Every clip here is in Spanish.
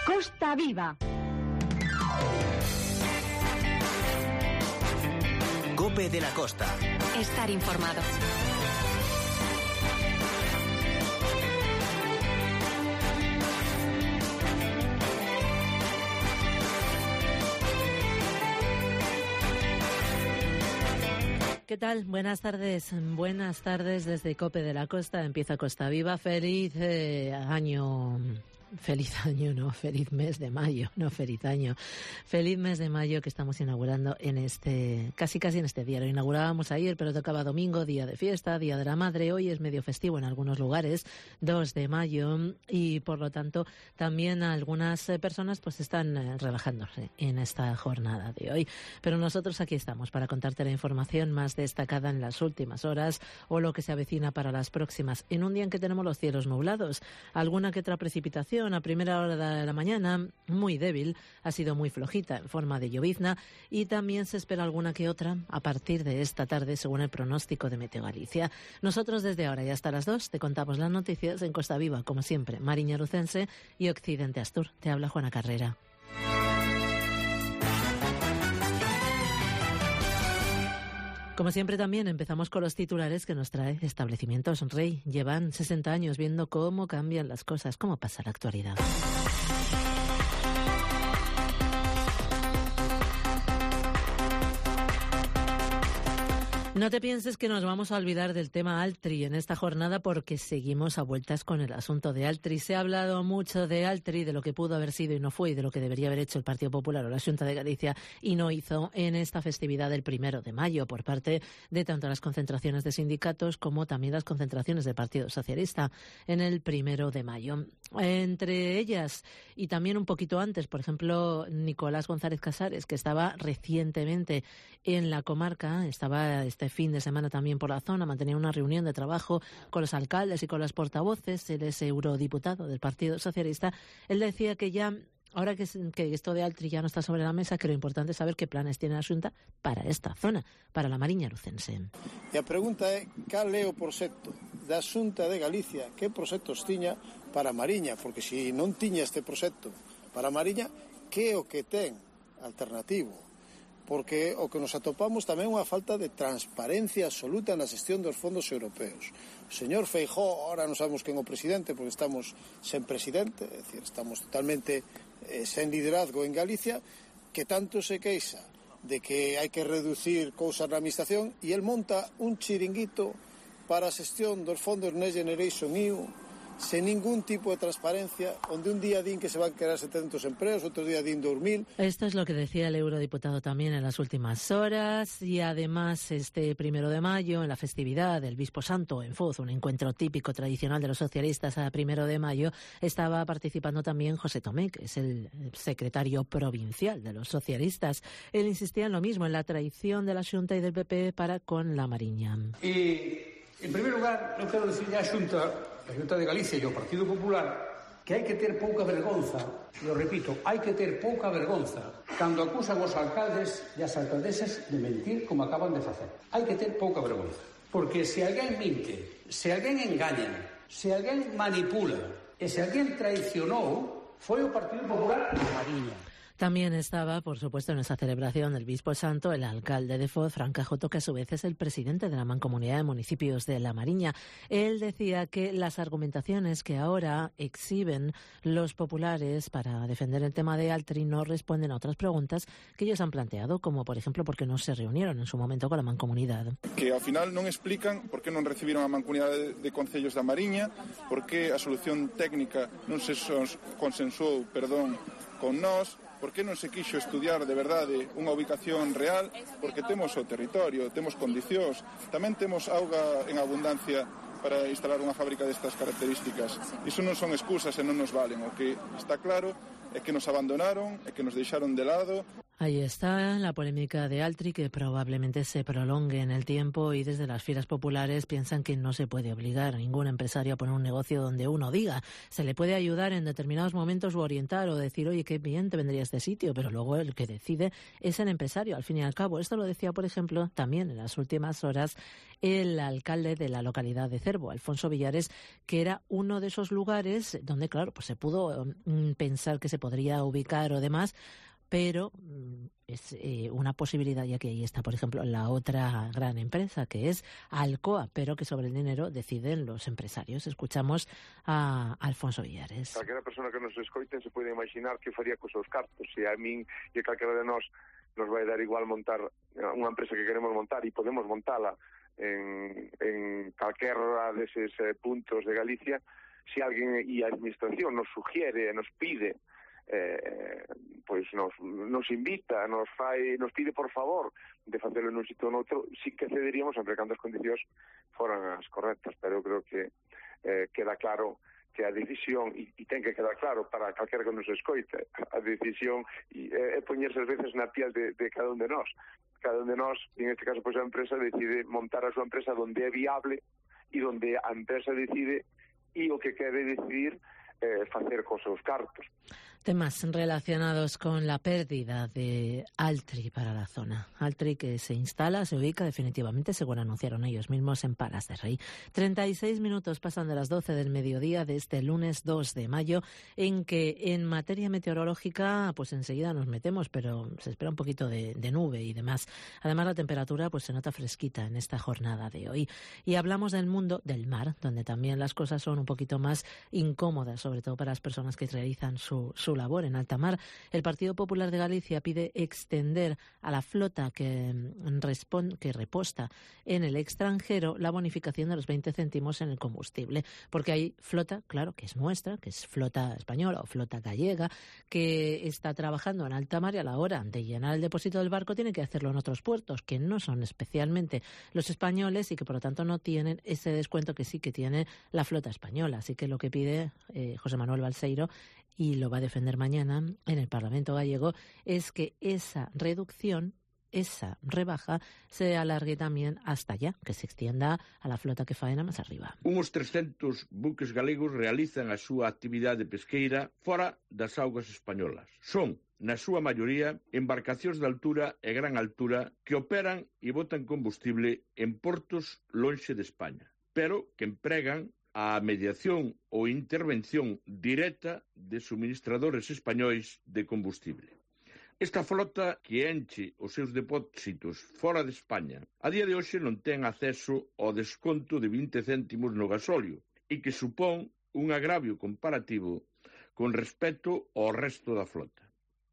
Costa Viva. COPE de la Costa. Estar informado. ¿Qué tal? Buenas tardes. Buenas tardes desde COPE de la Costa. Empieza Costa Viva. Feliz año. Feliz año, no, feliz mes de mayo, no feliz año. Feliz mes de mayo que estamos inaugurando en casi en este día. Lo inaugurábamos ayer, pero tocaba domingo, día de fiesta, día de la madre. Hoy es medio festivo en algunos lugares, 2 de mayo, y por lo tanto también algunas personas pues están relajándose en esta jornada de hoy. Pero nosotros aquí estamos para contarte la información más destacada en las últimas horas o lo que se avecina para las próximas. En un día en que tenemos los cielos nublados, alguna que otra precipitación a primera hora de la mañana, muy débil, ha sido muy flojita en forma de llovizna, y también se espera alguna que otra a partir de esta tarde según el pronóstico de Meteo Galicia. Nosotros desde ahora y hasta las 2 te contamos las noticias en Costa Viva, como siempre, Mariña Lucense y Occidente Astur. Te habla Juana Carrera. Como siempre también empezamos con los titulares que nos trae Establecimientos Rey. Llevan 60 años viendo cómo cambian las cosas, cómo pasa la actualidad. No te pienses que nos vamos a olvidar del tema Altri en esta jornada, porque seguimos a vueltas con el asunto de Altri. Se ha hablado mucho de Altri, de lo que pudo haber sido y no fue, y de lo que debería haber hecho el Partido Popular o la Xunta de Galicia y no hizo en esta festividad del 1 de mayo por parte de tanto las concentraciones de sindicatos como también las concentraciones del Partido Socialista en el 1 de mayo. Entre ellas, y también un poquito antes, por ejemplo, Nicolás González Casares, que estaba recientemente en la comarca, estaba este fin de semana también por la zona, mantenía una reunión de trabajo con los alcaldes y con las portavoces. Él es eurodiputado del Partido Socialista. Él decía que ya, ahora que esto de Altri ya no está sobre la mesa, que lo importante es saber qué planes tiene la Xunta para esta zona, para la Mariña Lucense. E a pregunta é, cal é o proxecto da Xunta de Galicia? Que proxectos tiña para a Mariña? Porque se non tiña este proxecto para a Mariña, que é o que ten alternativo? Porque o que nos atopamos tamén é unha falta de transparencia absoluta na xestión dos fondos europeos. O señor Feijóo, ahora non sabemos quen é o presidente porque estamos sen presidente, é dicir, estamos totalmente sen liderazgo en Galicia, que tanto se queixa de que hai que reducir cousas na administración, e el monta un chiringuito para a xestión dos fondos Next Generation EU sen ningún tipo de transparencia, onde un día din que se van a crear 700 empleos, otro día din 2.000. Esto es lo que decía el eurodiputado también en las últimas horas, y además este 1 de mayo, en la festividad del Bispo Santo en Foz, un encuentro típico tradicional de los socialistas a 1 de mayo, estaba participando también José Tomé, que es el secretario provincial de los socialistas. Él insistía en lo mismo, en la traición de la Xunta y del PP para con la Mariña. Y en primer lugar, eu quero decirle á Xunta de Galicia e ao Partido Popular que hai que ter pouca vergonza, lo repito, hai que ter pouca vergonza cando acusan os alcaldes e as alcaldesas de mentir como acaban de facer. Hai que ter pouca vergonza, porque se alguén minte, se alguén engaña, se alguén manipula e se alguén traicionou, foi o Partido Popular de Mariña. También estaba, por supuesto, en esa celebración del Bispo Santo, el alcalde de Foz, Fran Cajoto, que a su vez es el presidente de la Mancomunidad de Municipios de La Mariña. Él decía que las argumentaciones que ahora exhiben los populares para defender el tema de Altri no responden a otras preguntas que ellos han planteado, como por ejemplo, por qué no se reunieron en su momento con la Mancomunidad. Que ao final non explican por qué non recibiron a Mancomunidade de Concellos da Mariña, por qué a solución técnica non se consensuou, con nós, por que non se quixo estudiar de verdade unha ubicación real, porque temos o territorio, temos condicións, tamén temos auga en abundancia para instalar unha fábrica destas características. Iso non son excusas e non nos valen. O que está claro é que nos abandonaron e que nos deixaron de lado. Ahí está la polémica de Altri, que probablemente se prolongue en el tiempo, y desde las filas populares piensan que no se puede obligar a ningún empresario a poner un negocio donde uno diga. Se le puede ayudar en determinados momentos o orientar o decir, oye, qué bien te vendría este sitio, pero luego el que decide es el empresario, al fin y al cabo. Esto lo decía, por ejemplo, también en las últimas horas el alcalde de la localidad de Cervo, Alfonso Villares, que era uno de esos lugares donde, claro, pues se pudo pensar que se podría ubicar o demás, pero es una posibilidad, ya que ahí está, por ejemplo, la otra gran empresa, que es Alcoa, pero que sobre el dinero deciden los empresarios. Escuchamos a Alfonso Villares. Calquera persona que nos escoite se pode imaginar que faría cos seus cartos. Se a min e a calquera de nós nos vai dar igual montar unha empresa que queremos montar, e podemos montala en calquera deses puntos de Galicia, se alguén e a administración nos sugiere, nos pide, pois nos invita, nos pide por favor de facelo nun sitio ou noutro, sí que cederíamos sempre cando as condicións foran as correctas, pero eu creo que queda claro que a decisión, e ten que quedar claro para calquera que nos escoite, a decisión é poñerse as veces na piel de cada un de nós. Cada un de nós, en este caso, pois a empresa decide montar a súa empresa donde é viable e donde a empresa decide e o que quere decidir facer cos seus cartos. Temas relacionados con la pérdida de Altri para la zona. Altri, que se ubica definitivamente, según anunciaron ellos mismos, en Palas de Rey. 36 minutos pasan de las 12 del mediodía de este lunes 2 de mayo, en que en materia meteorológica, pues enseguida nos metemos, pero se espera un poquito de nube y demás. Además, la temperatura pues se nota fresquita en esta jornada de hoy. Y hablamos del mundo del mar, donde también las cosas son un poquito más incómodas, sobre todo para las personas que realizan su labor en alta mar. El Partido Popular de Galicia pide extender a la flota que reposta en el extranjero la bonificación de los 20 céntimos en el combustible, porque hay flota, claro, que es nuestra, que es flota española o flota gallega, que está trabajando en alta mar, y a la hora de llenar el depósito del barco tiene que hacerlo en otros puertos, que no son especialmente los españoles y que por lo tanto no tienen ese descuento que sí que tiene la flota española. Así que lo que pide José Manuel Balseiro, y lo va a defender mañana en el Parlamento gallego, es que esa reducción, esa rebaja, se alargue tamén hasta allá, que se extienda a la flota que faena máis arriba. Uns 300 buques galegos realizan a súa actividade pesqueira fora das augas españolas. Son, na súa maioría, embarcacións de altura e gran altura que operan e botan combustible en portos lonxe de España, pero que empregan a mediación ou intervención directa de suministradores españois de combustible. Esta flota, que enche os seus depósitos fora de España, a día de hoxe non ten acceso ao desconto de 20 céntimos no gasóleo, e que supón un agravio comparativo con respecto ao resto da flota.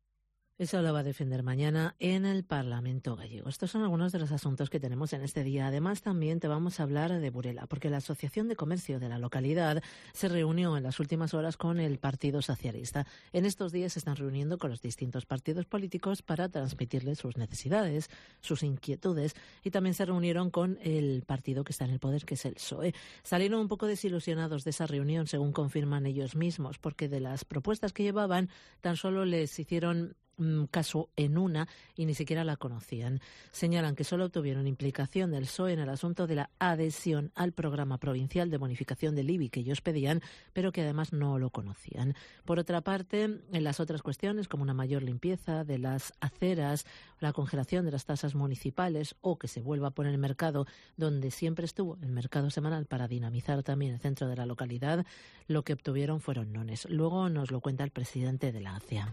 Eso lo va a defender mañana en el Parlamento gallego. Estos son algunos de los asuntos que tenemos en este día. Además, también te vamos a hablar de Burela, porque la Asociación de Comercio de la localidad se reunió en las últimas horas con el Partido Socialista. En estos días se están reuniendo con los distintos partidos políticos para transmitirles sus necesidades, sus inquietudes, y también se reunieron con el partido que está en el poder, que es el PSOE. Salieron un poco desilusionados de esa reunión, según confirman ellos mismos, porque de las propuestas que llevaban tan solo les hicieron caso en una y ni siquiera la conocían. Señalan que solo obtuvieron implicación del PSOE en el asunto de la adhesión al programa provincial de bonificación del IBI que ellos pedían, pero que además no lo conocían. Por otra parte, en las otras cuestiones, como una mayor limpieza de las aceras, la congelación de las tasas municipales, o que se vuelva a poner el mercado donde siempre estuvo, el mercado semanal, para dinamizar también el centro de la localidad, lo que obtuvieron fueron nones. Luego nos lo cuenta el presidente de la ACEA.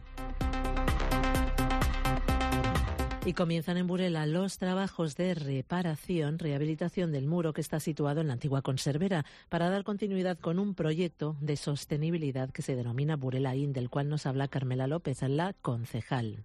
Y comienzan en Burela los trabajos de rehabilitación del muro que está situado en la antigua conservera, para dar continuidad con un proyecto de sostenibilidad que se denomina Burelaín, del cual nos habla Carmela López, la concejal.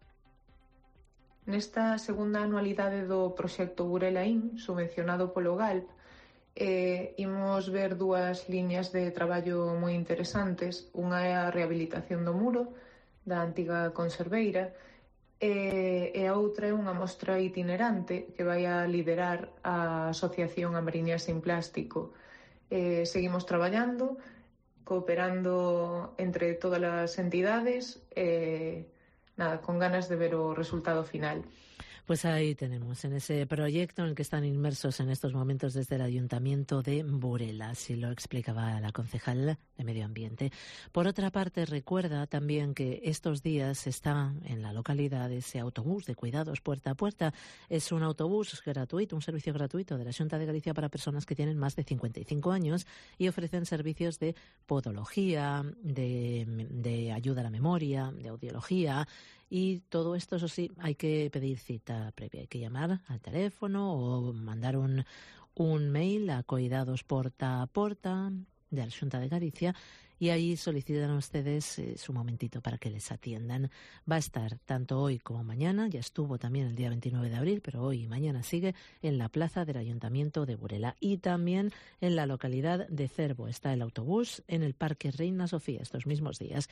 Nesta segunda anualidade do proxecto Burelaín, subvencionado polo GALP, imos ver dúas liñas de traballo moi interesantes. Unha é a rehabilitación do muro da antiga conserveira, e a outra é unha mostra itinerante que vai a liderar a Asociación A Mariña Sin Plástico. Seguimos traballando, cooperando entre todas as entidades, nada, con ganas de ver o resultado final. Pues ahí tenemos, en ese proyecto en el que están inmersos en estos momentos desde el Ayuntamiento de Burela, así lo explicaba la concejal de Medio Ambiente. Por otra parte, recuerda también que estos días está en la localidad ese autobús de cuidados puerta a puerta. Es un autobús gratuito, un servicio gratuito de la Xunta de Galicia para personas que tienen más de 55 años y ofrecen servicios de podología, de ayuda a la memoria, de audiología. Y todo esto, eso sí, hay que pedir cita previa. Hay que llamar al teléfono o mandar un mail a Coidados Porta a Porta de la Xunta de Galicia y ahí solicitan a ustedes su momentito para que les atiendan. Va a estar tanto hoy como mañana, ya estuvo también el día 29 de abril, pero hoy y mañana sigue en la plaza del Ayuntamiento de Burela y también en la localidad de Cervo. Está el autobús en el Parque Reina Sofía estos mismos días.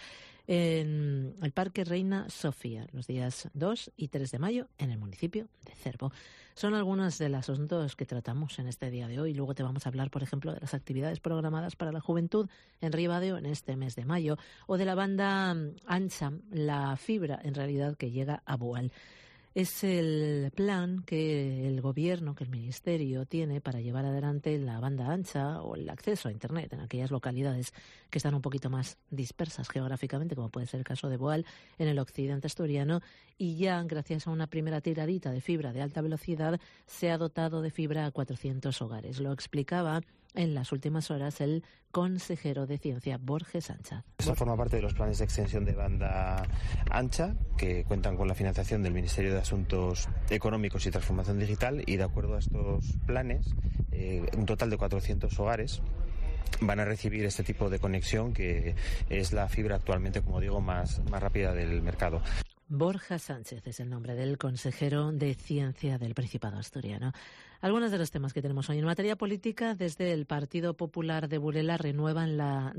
En el Parque Reina Sofía, los días 2 y 3 de mayo en el municipio de Cervo. Son algunos de los asuntos que tratamos en este día de hoy. Luego te vamos a hablar, por ejemplo, de las actividades programadas para la juventud en Ribadeo en este mes de mayo o de la banda ancha, la fibra, en realidad, que llega a Boal. Es el plan que el gobierno, que el ministerio tiene para llevar adelante la banda ancha o el acceso a Internet en aquellas localidades que están un poquito más dispersas geográficamente, como puede ser el caso de Boal, en el occidente asturiano, y ya gracias a una primera tiradita de fibra de alta velocidad se ha dotado de fibra a 400 hogares. Lo explicaba en las últimas horas el consejero de Ciencia, Borges Sánchez. Esto forma parte de los planes de extensión de banda ancha que cuentan con la financiación del Ministerio de Asuntos Económicos y Transformación Digital y de acuerdo a estos planes, un total de 400 hogares van a recibir este tipo de conexión que es la fibra actualmente, como digo, más rápida del mercado. Borja Sánchez es el nombre del consejero de Ciencia del Principado asturiano. Algunos de los temas que tenemos hoy en materia política, desde el Partido Popular de Burela renuevan la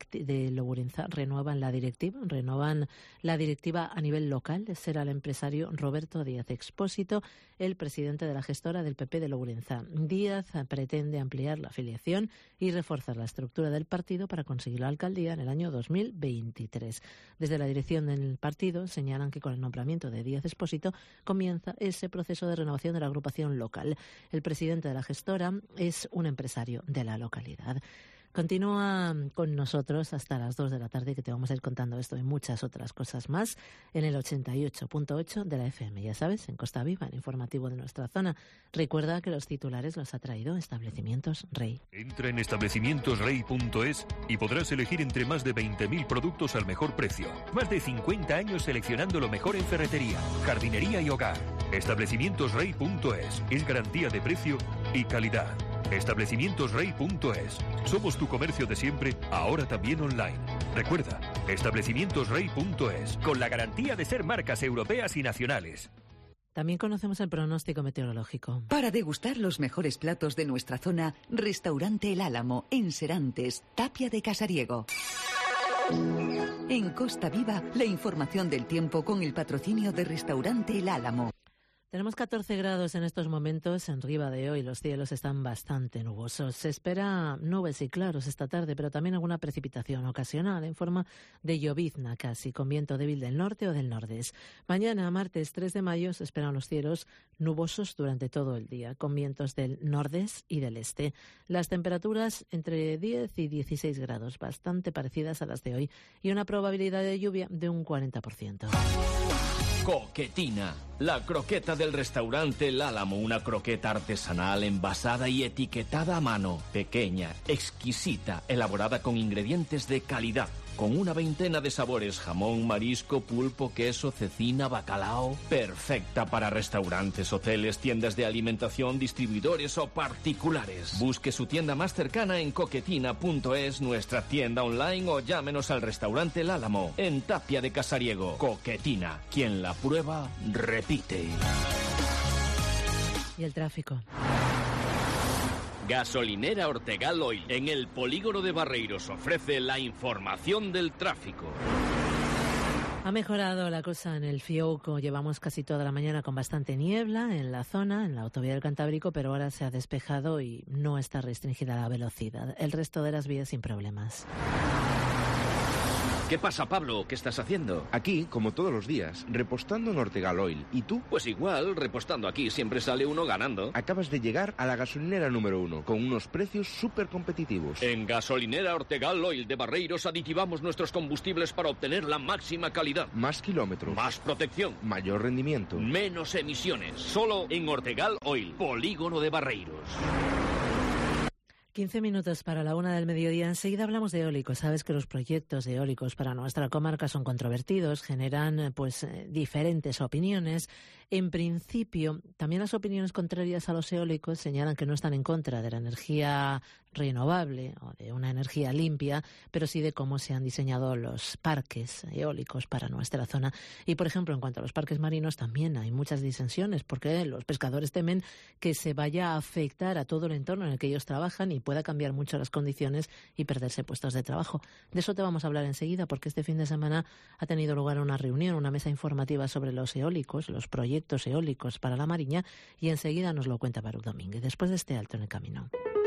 directiva a nivel local. Será el empresario Roberto Díaz Expósito, el presidente de la gestora del PP de Lourenza. Díaz pretende ampliar la afiliación y reforzar la estructura del partido para conseguir la alcaldía en el año 2023. Desde la dirección del partido señalan que con el nombramiento de Díaz Expósito comienza ese proceso de renovación de la agrupación local. El presidente de la gestora es un empresario de la localidad. Continúa con nosotros hasta las 2 de la tarde, que te vamos a ir contando esto y muchas otras cosas más en el 88.8 de la FM. Ya sabes, en Costa Viva, el informativo de nuestra zona. Recuerda que los titulares los ha traído Establecimientos Rey. Entra en establecimientosrey.es y podrás elegir entre más de 20.000 productos al mejor precio. Más de 50 años seleccionando lo mejor en ferretería, jardinería y hogar. Establecimientosrey.es es garantía de precio y calidad. Establecimientosrey.es. Somos tu comercio de siempre, ahora también online. Recuerda, establecimientosrey.es, con la garantía de ser marcas europeas y nacionales. También conocemos el pronóstico meteorológico. Para degustar los mejores platos de nuestra zona, Restaurante El Álamo, en Serantes, Tapia de Casariego. En Costa Viva, la información del tiempo con el patrocinio de Restaurante El Álamo. Tenemos 14 grados en estos momentos en Ribadeo y los cielos están bastante nubosos. Se espera nubes y claros esta tarde, pero también alguna precipitación ocasional en forma de llovizna casi, con viento débil del norte o del nordeste. Mañana, martes 3 de mayo, se esperan los cielos nubosos durante todo el día, con vientos del nordeste y del este. Las temperaturas entre 10 y 16 grados, bastante parecidas a las de hoy, y una probabilidad de lluvia de un 40%. Coquetina, la croqueta del restaurante El Álamo, una croqueta artesanal envasada y etiquetada a mano, pequeña, exquisita, elaborada con ingredientes de calidad, con una veintena de sabores: jamón, marisco, pulpo, queso, cecina, bacalao. Perfecta para restaurantes, hoteles, tiendas de alimentación, distribuidores o particulares. Busque su tienda más cercana en coquetina.es, nuestra tienda online, o llámenos al restaurante El Álamo en Tapia de Casariego. Coquetina, quien la prueba, repite. Y el tráfico. Gasolinera Ortegal Oil, en el polígono de Barreiros, ofrece la información del tráfico. Ha mejorado la cosa en el Fiouco. Llevamos casi toda la mañana con bastante niebla en la zona, en la autovía del Cantábrico, pero ahora se ha despejado y no está restringida la velocidad. El resto de las vías sin problemas. ¿Qué pasa, Pablo? ¿Qué estás haciendo? Aquí, como todos los días, repostando en Ortegal Oil. ¿Y tú? Pues igual, repostando aquí siempre sale uno ganando. Acabas de llegar a la gasolinera número 1, con unos precios súper competitivos. En Gasolinera Ortegal Oil de Barreiros aditivamos nuestros combustibles para obtener la máxima calidad. Más kilómetros. Más protección. Mayor rendimiento. Menos emisiones. Solo en Ortegal Oil, Polígono de Barreiros. 15 minutos para la 1 del mediodía. Enseguida hablamos de eólicos. Sabes que los proyectos eólicos para nuestra comarca son controvertidos, generan diferentes opiniones. En principio, también las opiniones contrarias a los eólicos señalan que no están en contra de la energía renovable o de una energía limpia, pero sí de cómo se han diseñado los parques eólicos para nuestra zona. Y, por ejemplo, en cuanto a los parques marinos, también hay muchas disensiones, porque los pescadores temen que se vaya a afectar a todo el entorno en el que ellos trabajan y pueda cambiar mucho las condiciones y perderse puestos de trabajo. De eso te vamos a hablar enseguida, porque este fin de semana ha tenido lugar una reunión, una mesa informativa sobre los eólicos, los proyectos eólicos para la Mariña, y enseguida nos lo cuenta Baruch Domínguez, después de este alto en el camino.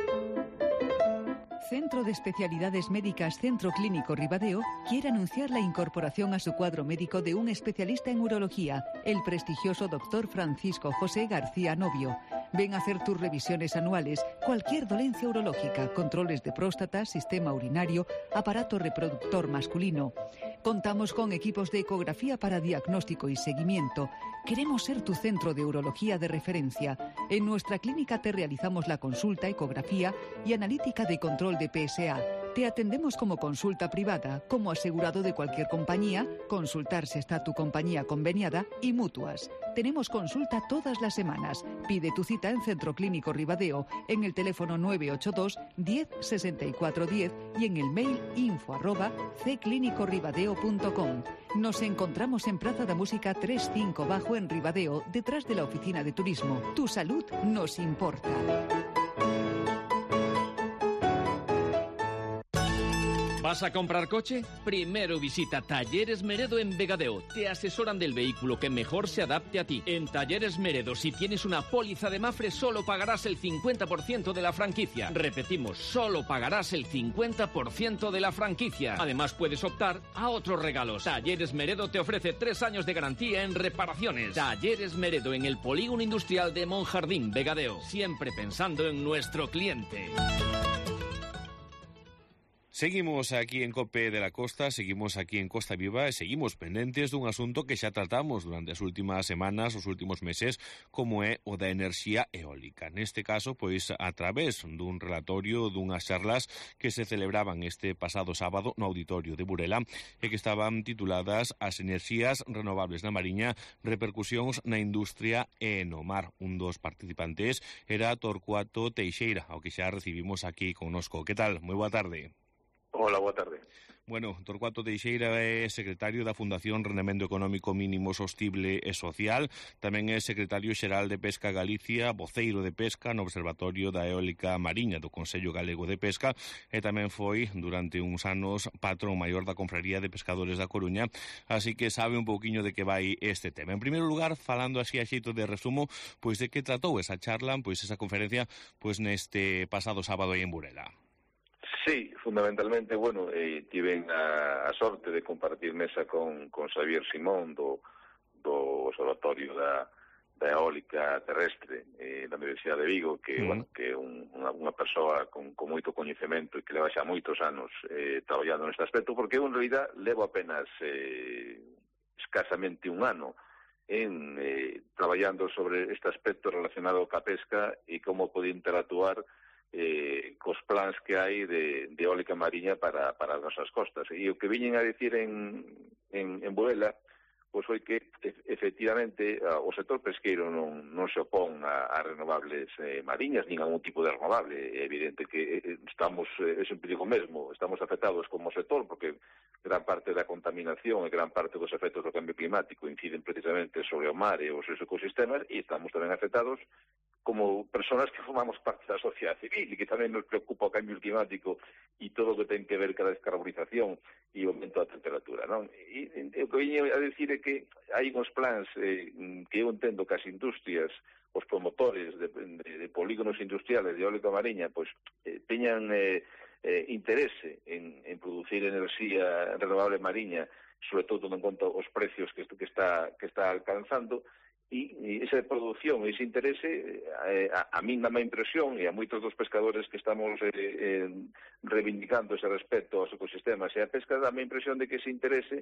Centro de Especialidades Médicas Centro Clínico Ribadeo quiere anunciar la incorporación a su cuadro médico de un especialista en urología, el prestigioso doctor Francisco José García Novio. Ven a hacer tus revisiones anuales, cualquier dolencia urológica, controles de próstata, sistema urinario, aparato reproductor masculino. Contamos con equipos de ecografía para diagnóstico y seguimiento. Queremos ser tu centro de urología de referencia. En nuestra clínica te realizamos la consulta, ecografía y analítica de control de PSA. Te atendemos como consulta privada, como asegurado de cualquier compañía, consultar si está tu compañía conveniada y mutuas. Tenemos consulta todas las semanas. Pide tu cita en Centro Clínico Ribadeo, en el teléfono 982 10 64 10 y en el mail info@cclinicoribadeo.com. Nos encontramos en Praza da Música 35 Bajo en Ribadeo, detrás de la oficina de turismo. Tu salud nos importa. ¿Vas a comprar coche? Primero visita Talleres Meredo en Vegadeo. Te asesoran del vehículo que mejor se adapte a ti. En Talleres Meredo, si tienes una póliza de Mafre, solo pagarás el 50% de la franquicia. Repetimos, solo pagarás el 50% de la franquicia. Además, puedes optar a otros regalos. Talleres Meredo te ofrece 3 años de garantía en reparaciones. Talleres Meredo en el Polígono Industrial de Monjardín, Vegadeo. Siempre pensando en nuestro cliente. Seguimos aquí en COPE de la Costa, seguimos aquí en Costa Viva e seguimos pendentes dun asunto que xa tratamos durante as últimas semanas, os últimos meses, como é o da enerxía eólica. Neste caso, pois, a través dun relatorio dunhas charlas que se celebraban este pasado sábado no Auditorio de Burela e que estaban tituladas As enerxías renovables na Mariña, repercusións na industria e no mar. Un dos participantes era Torcuato Teixeira, ao que xa recibimos aquí connosco. Que tal? Moi boa tarde. Hola, boa tarde. Bueno, Torcuato Teixeira é secretario da Fundación Rendemento Económico Mínimo Sostible e Social, tamén é secretario xeral de Pesca Galicia, voceiro de pesca no Observatorio da Eólica Mariña do Consello Galego de Pesca e tamén foi, durante uns anos, patrón maior da Confraría de Pescadores da Coruña, así que sabe un pouquiño de que vai este tema. En primeiro lugar, falando así a xeito de resumo, pois de que tratou esa charla, pois esa conferencia, pois neste pasado sábado aí en Burela. Sí, fundamentalmente, bueno, tiven a sorte de compartir mesa con Xavier Simón do Observatorio da Eólica Terrestre da Universidade de Vigo, que, bueno, que é unha persoa con moito coñecemento e que leva xa moitos anos traballando neste aspecto, porque eu en realidad levo apenas escasamente un ano traballando sobre este aspecto relacionado ca pesca e como pode interactuar cos plans que hai de eólica mariña para as nosas costas. E o que viñen a dicir en Burela pois foi que efectivamente o sector pesqueiro non se opón a renovables mariñas, nin a un tipo de renovable. É evidente que estamos, eu sempre digo mesmo, estamos afectados como sector porque gran parte da contaminación e gran parte dos efectos do cambio climático inciden precisamente sobre o mar e os seus ecosistemas, e estamos tamén afectados como personas que formamos parte da sociedade civil e que tamén nos preocupa o cambio climático e todo o que ten que ver ca descarbonización e o aumento da temperatura, non? E o que viñe a decir é que hai uns plans que eu entendo que as industrias, os promotores de polígonos industriales de eólica mariña, pois teñan interese en producir enerxía renovable mariña, sobre todo tendo en conta os precios que está alcanzando, e esa produción, ese interese, a min dá má impresión, e a moitos dos pescadores que estamos reivindicando ese respecto aos ecosistemas e a pesca, dá má impresión de que ese interese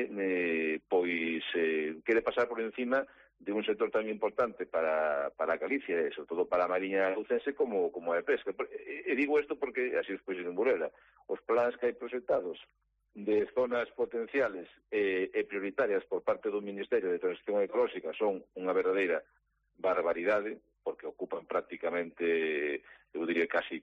quere pasar por encima de un sector tan importante para Galicia e sobre todo para a Mariña lucense como a pesca. E digo isto porque, así despois en Burela, os plans que hai proxectados de zonas potenciales e prioritarias por parte do Ministerio de Transición Ecolóxica son unha verdadeira barbaridade, porque ocupan prácticamente, eu diría, casi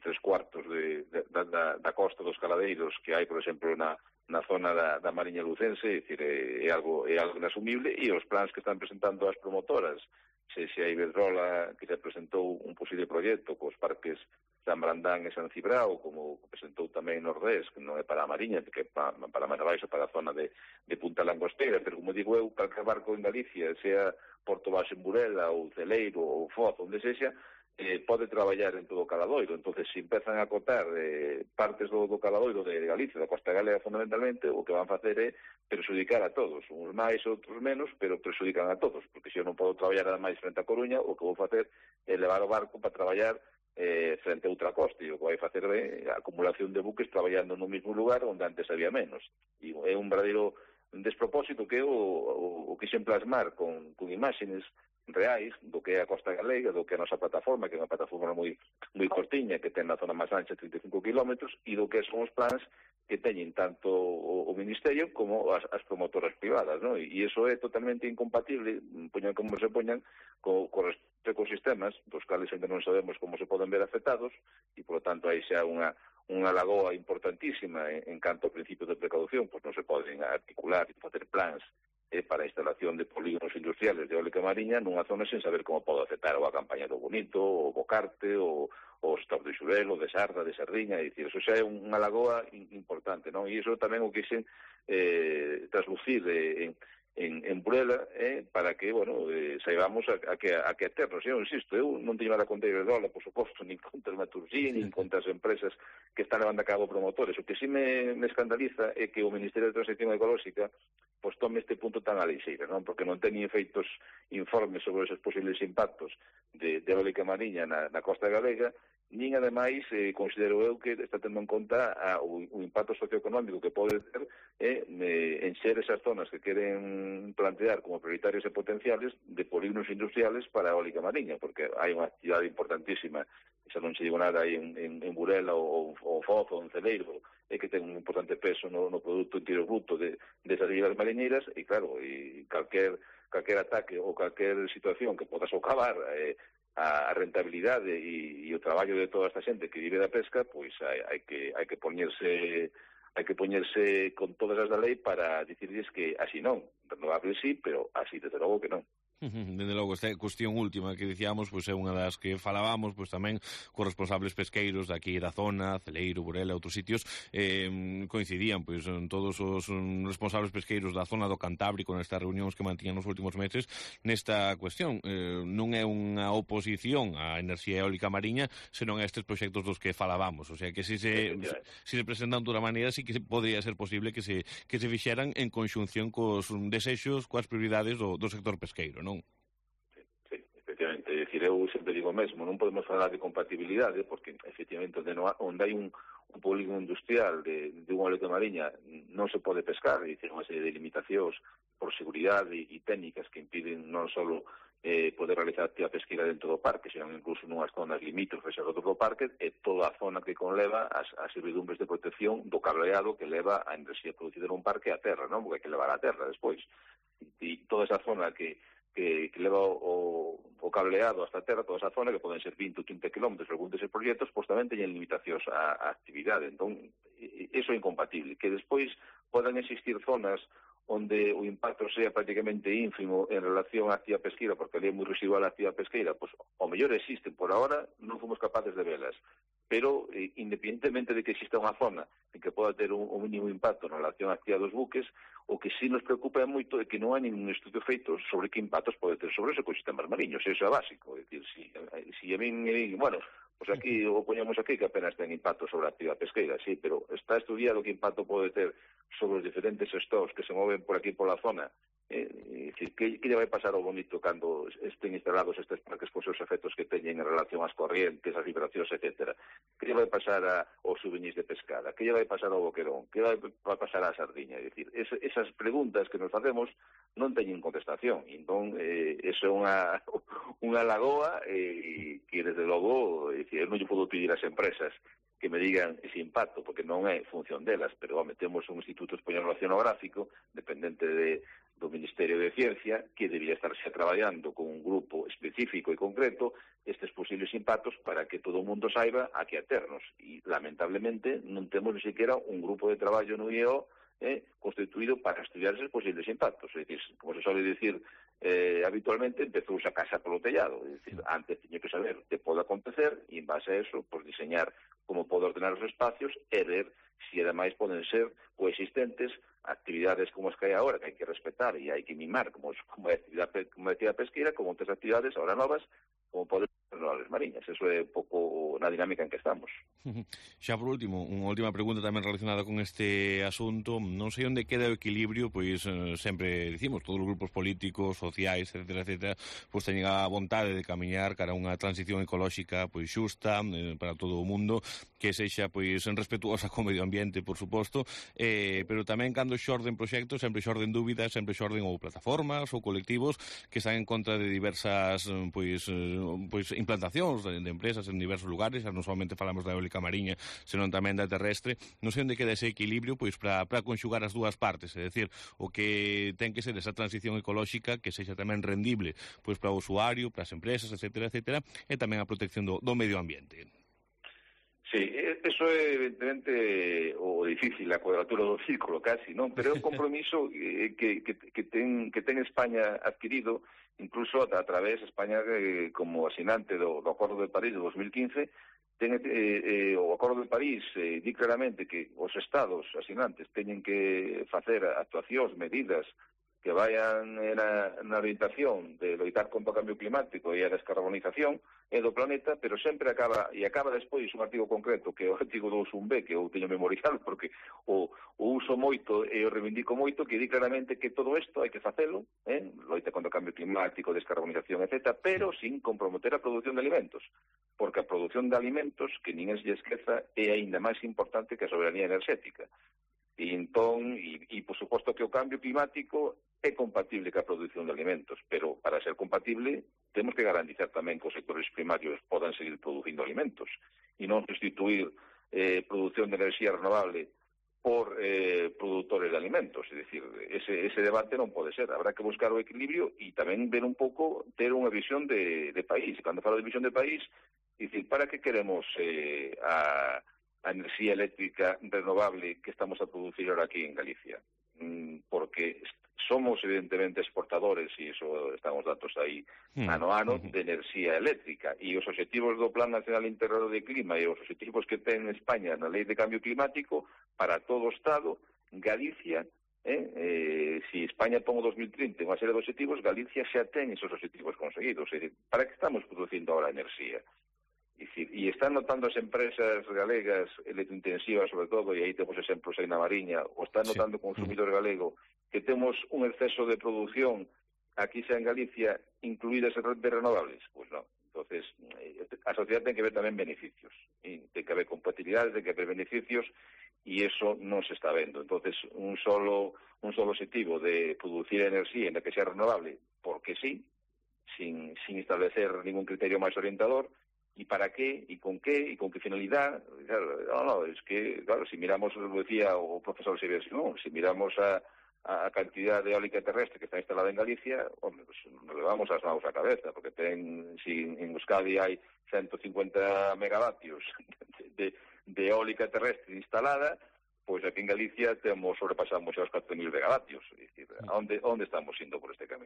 3/4 da costa dos caladeiros que hai, por exemplo, na zona da Mariña lucense, é dicir, é algo inasumible, e os plans que están presentando as promotoras, se a Iberdrola, que se presentou un posible proxecto cos parques San Brandán e San Cibrao, como presentou tamén Nordés, que non é para a Mariña, que é para Manabaixo, para a zona de Punta Langostera, pero como digo eu, calquer barco en Galicia, sea Porto Baixo en Burela, ou Celeiro, ou Foz, onde sexa, pode traballar en todo o caladoiro. Entonces, se empezan a acotar partes do caladoiro de Galicia, da Costa Galega fundamentalmente, o que van facer é perxudicar a todos, uns máis, outros menos, pero perxudican a todos, porque se eu non podo traballar nada máis frente a Coruña, o que vou facer é levar o barco para traballar frente a outra costa, e o que vai facer é a acumulación de buques traballando no mesmo lugar onde antes había menos. E é un verdadeiro despropósito que o quixen plasmar con imágenes reais do que é a Costa Galega, do que é a nosa plataforma, que é unha plataforma moi cortiña, que ten na zona máis ancha 35 km, e do que son os plans que teñen tanto o Ministerio como as promotoras privadas, non? E iso é totalmente incompatible, poñan como se poñan, co ecosistemas, dos cales ainda non sabemos como se poden ver afectados, e, por lo tanto, aí xa unha lagoa importantísima en canto ao principio de precaución, pois non se poden articular e facer plans para a instalación de polígonos industriales de eólica mariña nunha zona sen saber como pode afectar a campaña do Bonito, o Bocarte, o Stop de Xurelo, de Sarda, de Sardiña, e dicir, eso xa é unha lagoa importante, non? E iso tamén o quixen traslucir en Burela, para que, bueno, saibamos a que aternos. Eu insisto, eu non teño nada contra Iberdrola, por suposto, nin contra a Naturxí, nin contra as empresas que están levando a cabo promotores. O que sí me escandaliza é que o Ministerio de Transición Ecolóxica pois tome este punto tan a lixeira, non? Porque non teñen feitos informes sobre esos posibles impactos de eólica mariña na costa galega, nin, ademais, considero eu que está tendo en conta o impacto socioeconómico que pode ter encher esas zonas que queren plantear como prioritarios e potenciales de polígonos industriales para a eólica mariña, porque hai unha actividade importantísima, xa non se digo nada aí en Burela ou Foz ou en Celeiro, que ten un importante peso no Producto Interior Bruto desas illas mariñeiras, e claro, calquer ataque ou calquer situación que poda socavar a rentabilidade e o traballo de toda esta xente que vive da pesca, pois hai que poñerse con todas as da lei para dicirles que así non, renovable sí, pero así desde logo que non. Dende logo, esta cuestión última que dicíamos, pois é unha das que falábamos, pois tamén cos responsables pesqueiros daqui da zona, Celeiro, Burela, outros sitios, coincidían, pois, todos os responsables pesqueiros da zona do Cantábrico nestas reunións que mantiñan nos últimos meses nesta cuestión. Non é unha oposición á enerxía eólica mariña, senón a estes proxectos dos que falábamos, o sea que se presentan de outra maneira, sí que podría ser posible que se fixeran en conxunción cos desexos, coas prioridades do sector pesqueiro, non? Sí, efectivamente. É dicir, eu sempre digo mesmo, non podemos falar de compatibilidade, porque, efectivamente, onde hai un polígono industrial de unha eólica mariña non se pode pescar, é dicir, unha serie de limitacións por seguridade e técnicas que impiden non só poder realizar actividade pesqueira dentro do parque, senón incluso nunhas zonas limítrofes ao do parque, e toda a zona que conleva as servidumbres de protección do cableado que leva a enerxía producida nun parque á terra, non? Porque hai que levar á terra despois. E toda esa zona que leva o cableado hasta a terra, toda esa zona, que poden ser 20 ou 30 km, según deses proxectos, pois tamén teñen limitacións á actividade. Entón, iso é incompatible. Que despois podan existir zonas onde o impacto sea prácticamente ínfimo en relación á actividade pesqueira, porque ali é moi residual a actividade pesqueira, pois ao mellor existen. Por ahora non fomos capaces de velas. Pero, independentemente de que exista unha zona en que poda ter un mínimo impacto en relación á actividade dos buques, o que sí nos preocupa moito é que non hai ningún estudio feito sobre que impactos pode ter sobre os ecosistemas mariños. Eso é básico. É dicir, si a min, bueno, Pois aquí, o poñemos aquí que apenas ten impacto sobre a actividade pesqueira, sí, pero está estudiado que impacto pode ter sobre os diferentes stocks que se moven por aquí pola zona. Que lle vai pasar ao bonito cando estén instalados estes parques por seus efectos que teñen en relación ás corrientes, ás vibracións, etc. Que lle vai pasar aos souvenirs de pescada? Que lle vai pasar ao boquerón? Que vai pasar á sardiña? É dicir, esas preguntas que nos facemos non teñen contestación. Entón, eso é unha lagoa que, desde logo, eu non lle podo pedir ás empresas que me digan ese impacto, porque non é función delas, pero temos un Instituto Español Oceanográfico, dependente do Ministerio de Ciencia, que debía estarse traballando con un grupo específico e concreto estes posibles impactos para que todo o mundo saiba a que aternos. E, lamentablemente, non temos ni siquiera un grupo de traballo no IEO constituído para estudiar esos posibles impactos. É dicir, como se suele dicir habitualmente, empezouse a casa polo tellado. É dicir, antes tiño que saber que pode acontecer e, en base a eso, pues, diseñar como pode ordenar os espacios e ver se ademais poden ser coexistentes actividades como as que hai agora, que hai que respetar e hai que mimar como a actividade pesqueira, como outras actividades ahora novas, como poden ser renovables mariñas. Eso é un pouco na dinámica en que estamos. Xa por último, unha última pregunta tamén relacionada con este asunto. Non sei onde queda o equilibrio, pois sempre dicimos, todos os grupos políticos, sociais, etcétera, pois teñen a vontade de camiñar cara a unha transición ecolóxica pois xusta para todo o mundo, que sexa pois respetuosa co medio ambiente, por suposto, pero tamén cando xorden proxectos, sempre xorden dúbidas, sempre xorden ou plataformas ou colectivos que están en contra de diversas pois implantacións de empresas en diversos lugares. Non solamente falamos da eólica mariña, senón tamén da terrestre. Non sei onde queda ese equilibrio pois para conxugar as dúas partes, é dicir, o que ten que ser esa transición ecolóxica que sexa tamén rendible pois para o usuario, para as empresas, etcétera, e tamén a protección do medio ambiente. Sí, eso é evidentemente o difícil, a cuadratura do círculo casi, non? Pero é un compromiso que ten España adquirido, incluso a través de España como asinante do Acordo de París de 2015, o Acordo de París di claramente que os estados asinantes teñen que facer actuacións, medidas que vayan na orientación de loitar contra o cambio climático e a descarbonización do planeta, pero sempre acaba despois un artigo concreto, que é o artigo 2.1b, que eu teño memorial, porque o uso moito e o reivindico moito, que di claramente que todo isto hai que facelo, loita contra o cambio climático, descarbonización, etc., pero sin comprometer a produción de alimentos, porque a produción de alimentos, que nin se esqueza, é aínda máis importante que a soberanía enerxética. E entón, por suposto que o cambio climático é compatible ca produción de alimentos, pero para ser compatible temos que garantizar tamén que os sectores primarios podan seguir producindo alimentos e non sustituir produción de enerxía renovable por produtores de alimentos. É dicir, ese debate non pode ser. Habrá que buscar o equilibrio e tamén ver un pouco, ter unha visión de país. Cando falo de visión de país, dicir, para que queremos a enerxía eléctrica renovable que estamos a producir ahora aquí en Galicia? Porque somos evidentemente exportadores, e iso están os datos aí ano a ano, de enerxía eléctrica, e os obxectivos do Plan Nacional Integrado de Clima e os obxectivos que ten España na Lei de Cambio Climático para todo o Estado, Galicia, si España pon o 2030 unha serie de obxectivos, Galicia xa ten esos obxectivos conseguidos. É dicir, para que estamos producindo ahora enerxía? E están notando as empresas galegas electrointensivas, sobre todo, e aí temos exemplos aí na Mariña, ou están notando o consumidor galego que temos un exceso de produción aquí xa en Galicia, incluídas en redes renovables? Pois non. Entonces, a sociedade ten que ver tamén beneficios, ten que haber compatibilidades, ten que haber beneficios, e eso non se está vendo. Entonces, un solo objetivo de producir enerxía en la que sea renovable, porque sí, sin establecer ningún criterio máis orientador. ¿Y para qué? ¿Y con qué finalidad? Claro, es que, claro, si miramos, lo decía o profesor Xavier Simón, si miramos a cantidad de eólica terrestre que está instalada en Galicia, hombre, pues nos levamos as manos a cabeza, porque si en Euskadi hai 150 megavatios de eólica terrestre instalada, pues aquí en Galicia sobrepasamos xa os 4.000 megavatios. Es decir, ¿a dónde estamos indo por este camiño?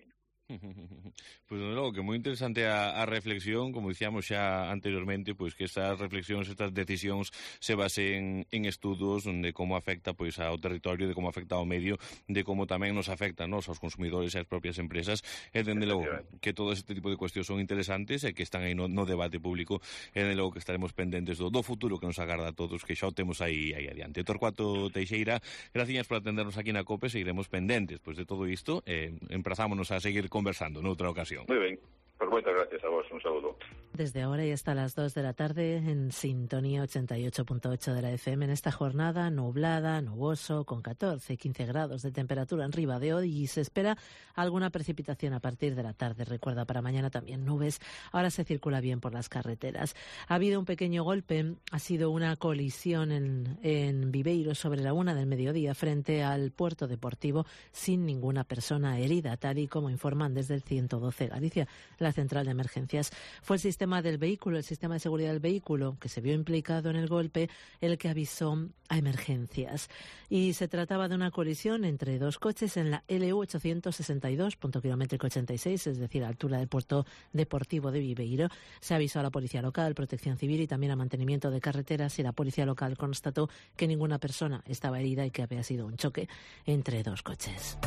Pois, logo, que moi interesante a reflexión, como dicíamos xa anteriormente, pois que estas reflexións, estas decisións se basen en estudos de como afecta pois ao territorio, de como afecta ao medio, de como tamén nos afecta aos consumidores e ás propias empresas, e dende logo que todo este tipo de cuestións son interesantes e que están aí no debate público, e dende logo que estaremos pendentes do futuro que nos agarda a todos, que xa o temos aí adiante. Torcuato Teixeira, gracias por atendernos aquí na COPE, seguiremos pendentes pois de todo isto, emprazámonos a seguir conversando noutra ocasión. Muy bien, pues muchas gracias a vos, un saludo. Desde ahora y hasta las 2 de la tarde en sintonía 88.8 de la FM en esta jornada nublada, nuboso, con 14 y 15 grados de temperatura en Ribadeo y se espera alguna precipitación a partir de la tarde. Recuerda, para mañana también nubes. Ahora se circula bien por las carreteras. Ha habido un pequeño golpe, ha sido una colisión en Viveiro sobre la 1 del mediodía frente al puerto deportivo sin ninguna persona herida, tal y como informan desde el 112 Galicia, la central de emergencias. Fue el sistema del vehículo, el sistema de seguridad del vehículo, que se vio implicado en el golpe, el que avisó a emergencias. Y se trataba de una colisión entre dos coches en la LU 862, punto kilométrico 86, es decir, a altura del puerto deportivo de Viveiro. Se avisó a la Policía Local, Protección Civil y también a Mantenimiento de Carreteras, y la Policía Local constató que ninguna persona estaba herida y que había sido un choque entre dos coches.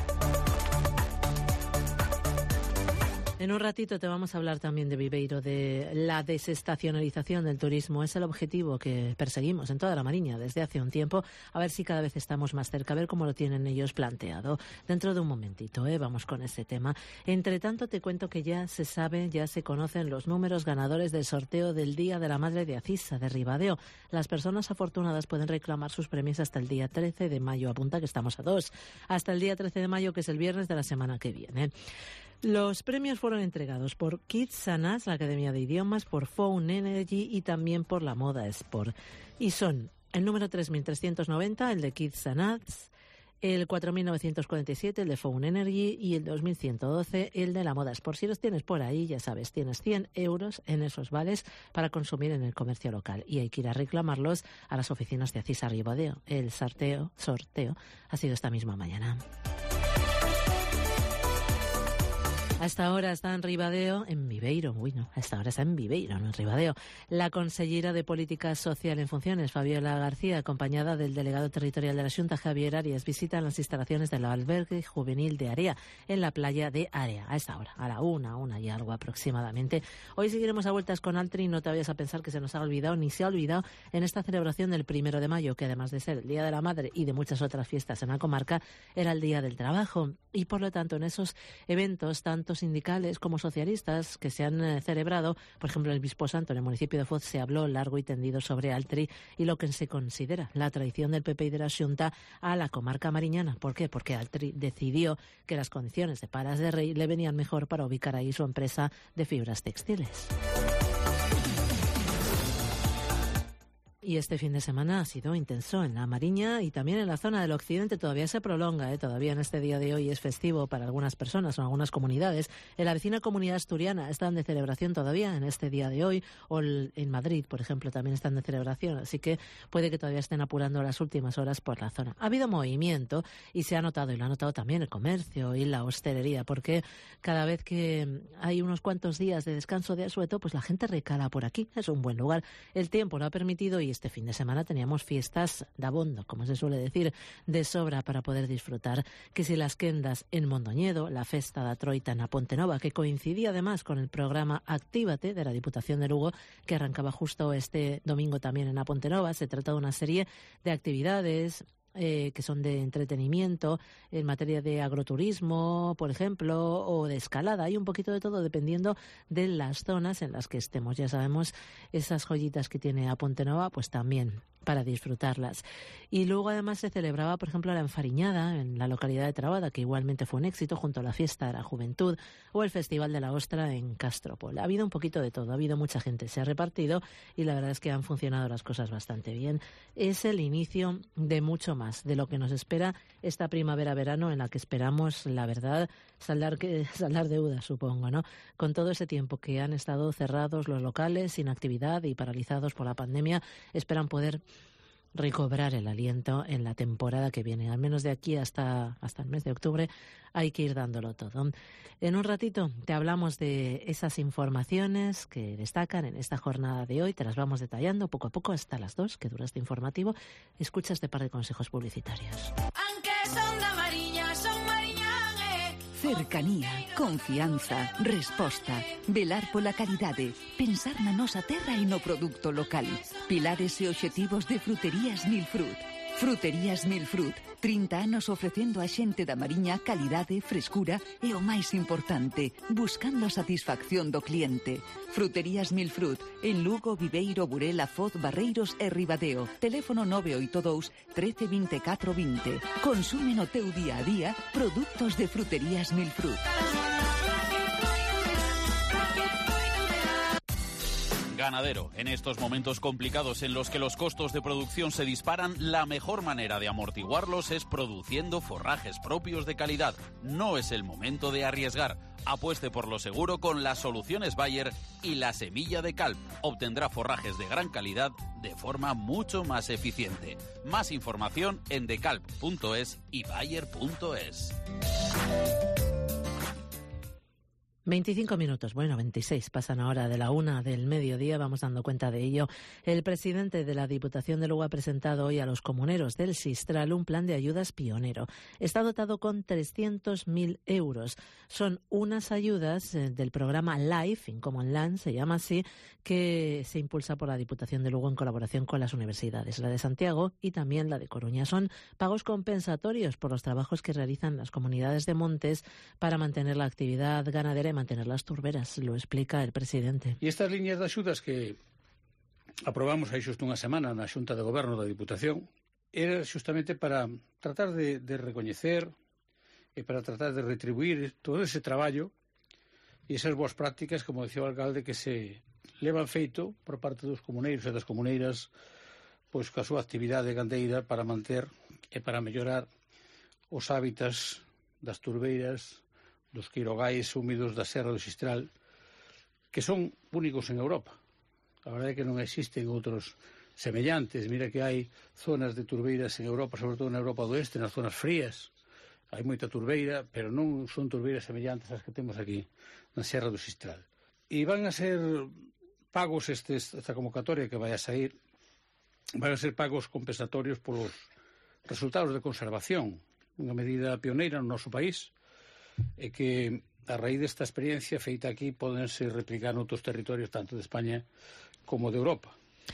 En un ratito te vamos a hablar también de Viveiro, de la desestacionalización del turismo. Es el objetivo que perseguimos en toda la Mariña desde hace un tiempo. A ver si cada vez estamos más cerca, a ver cómo lo tienen ellos planteado. Dentro de un momentito, vamos con ese tema. Entre tanto, te cuento que ya se sabe, ya se conocen los números ganadores del sorteo del Día de la Madre de Acisa, de Ribadeo. Las personas afortunadas pueden reclamar sus premios hasta el día 13 de mayo. Apunta que estamos a 2. Hasta el día 13 de mayo, que es el viernes de la semana que viene. Los premios fueron entregados por Kids Sanas, la Academia de Idiomas, por Phone Energy y también por la Moda Sport. Y son el número 3.390, el de Kids Sanas, el 4.947, el de Phone Energy, y el 2.112, el de la Moda Sport. Si los tienes por ahí, ya sabes, tienes 100 euros en esos vales para consumir en el comercio local. Y hay que ir a reclamarlos a las oficinas de Acisa Ribadeo. El sorteo ha sido esta misma mañana. Hasta ahora está en Ribadeo, en Viveiro. Hasta ahora está en Viveiro, no en Ribadeo. La consellera de Política Social en funciones, Fabiola García, acompañada del delegado territorial de la Xunta, Javier Arias, visitan las instalaciones del albergue juvenil de Area, en la playa de Area. A esta hora, a la una y algo aproximadamente. Hoy seguiremos a vueltas con Altri. No te vayas a pensar que se nos ha olvidado, ni se ha olvidado, en esta celebración del 1 de mayo, que además de ser el Día de la Madre y de muchas otras fiestas en la comarca, era el Día del Trabajo. Y por lo tanto, en esos eventos, tanto sindicales como socialistas que se han celebrado, por ejemplo, en el Bispo Santo, en el municipio de Foz, se habló largo y tendido sobre Altri y lo que se considera la traición del PP y de la Xunta a la comarca mariñana. ¿Por qué? Porque Altri decidió que las condiciones de Palas de Rei le venían mejor para ubicar ahí su empresa de fibras textiles. Y este fin de semana ha sido intenso en la Mariña y también en la zona del occidente. Todavía se prolonga, todavía en este día de hoy es festivo para algunas personas o algunas comunidades. En la vecina comunidad asturiana están de celebración todavía en este día de hoy, o en Madrid, por ejemplo, también están de celebración, así que puede que todavía estén apurando las últimas horas por la zona. Ha habido movimiento y se ha notado, y lo ha notado también el comercio y la hostelería, porque cada vez que hay unos cuantos días de descanso de asueto, pues la gente recala por aquí. Es un buen lugar. El tiempo lo ha permitido y este fin de semana teníamos fiestas de abondo, como se suele decir, de sobra para poder disfrutar. Que si las quendas en Mondoñedo, la festa da Troita na Pontenova, que coincidía además con el programa Actívate de la Diputación de Lugo, que arrancaba justo este domingo también en la Pontenova. Se trata de una serie de actividades que son de entretenimiento en materia de agroturismo, por ejemplo, o de escalada. Hay un poquito de todo dependiendo de las zonas en las que estemos. Ya sabemos, esas joyitas que tiene a Pontenova, pues también para disfrutarlas. Y luego además se celebraba, por ejemplo, la Enfariñada en la localidad de Trabada, que igualmente fue un éxito, junto a la Fiesta de la Juventud o el Festival de la Ostra en Castropol. Ha habido un poquito de todo, ha habido mucha gente, se ha repartido y la verdad es que han funcionado las cosas bastante bien. Es el inicio de mucho más, de lo que nos espera esta primavera-verano, en la que esperamos, la verdad, saldar deudas, supongo, ¿no? Con todo ese tiempo que han estado cerrados los locales, sin actividad y paralizados por la pandemia, esperan poder recobrar el aliento en la temporada que viene. Al menos de aquí hasta el mes de octubre hay que ir dándolo todo. En un ratito te hablamos de esas informaciones que destacan en esta jornada de hoy. Te las vamos detallando poco a poco hasta las 2, que dura este informativo. Escucha este par de consejos publicitarios. Aunque son da Mariña, son mariñanes. Cercanía, confianza, resposta, velar pola calidade, pensar na nosa terra e no produto local. Pilares e obxectivos de Fruterías Milfrut. Fruterías Milfrut, 30 anos ofrecendo a xente da Mariña calidade, frescura e o máis importante, buscando a satisfacción do cliente. Fruterías Milfrut, en Lugo, Viveiro, Burela, Foz, Barreiros e Ribadeo. Teléfono 982 13 24 20. Consume no teu día a día produtos de Fruterías Milfrut. Ganadero. En estos momentos complicados en los que los costos de producción se disparan, la mejor manera de amortiguarlos es produciendo forrajes propios de calidad. No es el momento de arriesgar. Apueste por lo seguro con las soluciones Bayer y la semilla de Calp. Obtendrá forrajes de gran calidad de forma mucho más eficiente. Más información en decalp.es y bayer.es. 25 minutos, bueno, 26 pasan ahora de la 1 del mediodía, vamos dando cuenta de ello. El presidente de la Diputación de Lugo ha presentado hoy a los comuneros del Sistral un plan de ayudas pionero. Está dotado con 300.000 euros. Son unas ayudas del programa LIFE, in Common Land, se llama así, que se impulsa por la Diputación de Lugo en colaboración con las universidades, la de Santiago y también la de Coruña. Son pagos compensatorios por los trabajos que realizan las comunidades de montes para mantener la actividad ganadera y mantener las turberas, lo explica el presidente. E estas liñas de axudas que aprobamos aí xusto unha semana na Xunta de Goberno da Diputación era xustamente para tratar de recoñecer e para tratar de retribuir todo ese traballo e esas boas prácticas, como decía o alcalde, que se levan feito por parte dos comuneiros e das comuneiras pois coa súa actividade gandeira para manter e para mellorar os hábitats das turbeiras, dos quirogais húmidos da Serra do Xistral, que son únicos en Europa. A verdade é que non existen outros semellantes. Mira que hai zonas de turbeiras en Europa, sobre todo na Europa do Oeste, nas zonas frías. Hai moita turbeira, pero non son turbeiras semellantes ás que temos aquí na Serra do Xistral. E van a ser pagos esta convocatoria que vai a sair, van a ser pagos compensatorios polos resultados de conservación, unha medida pioneira no noso país, e que a raíz desta experiencia feita aquí podense replicar noutros territorios tanto de España como de Europa.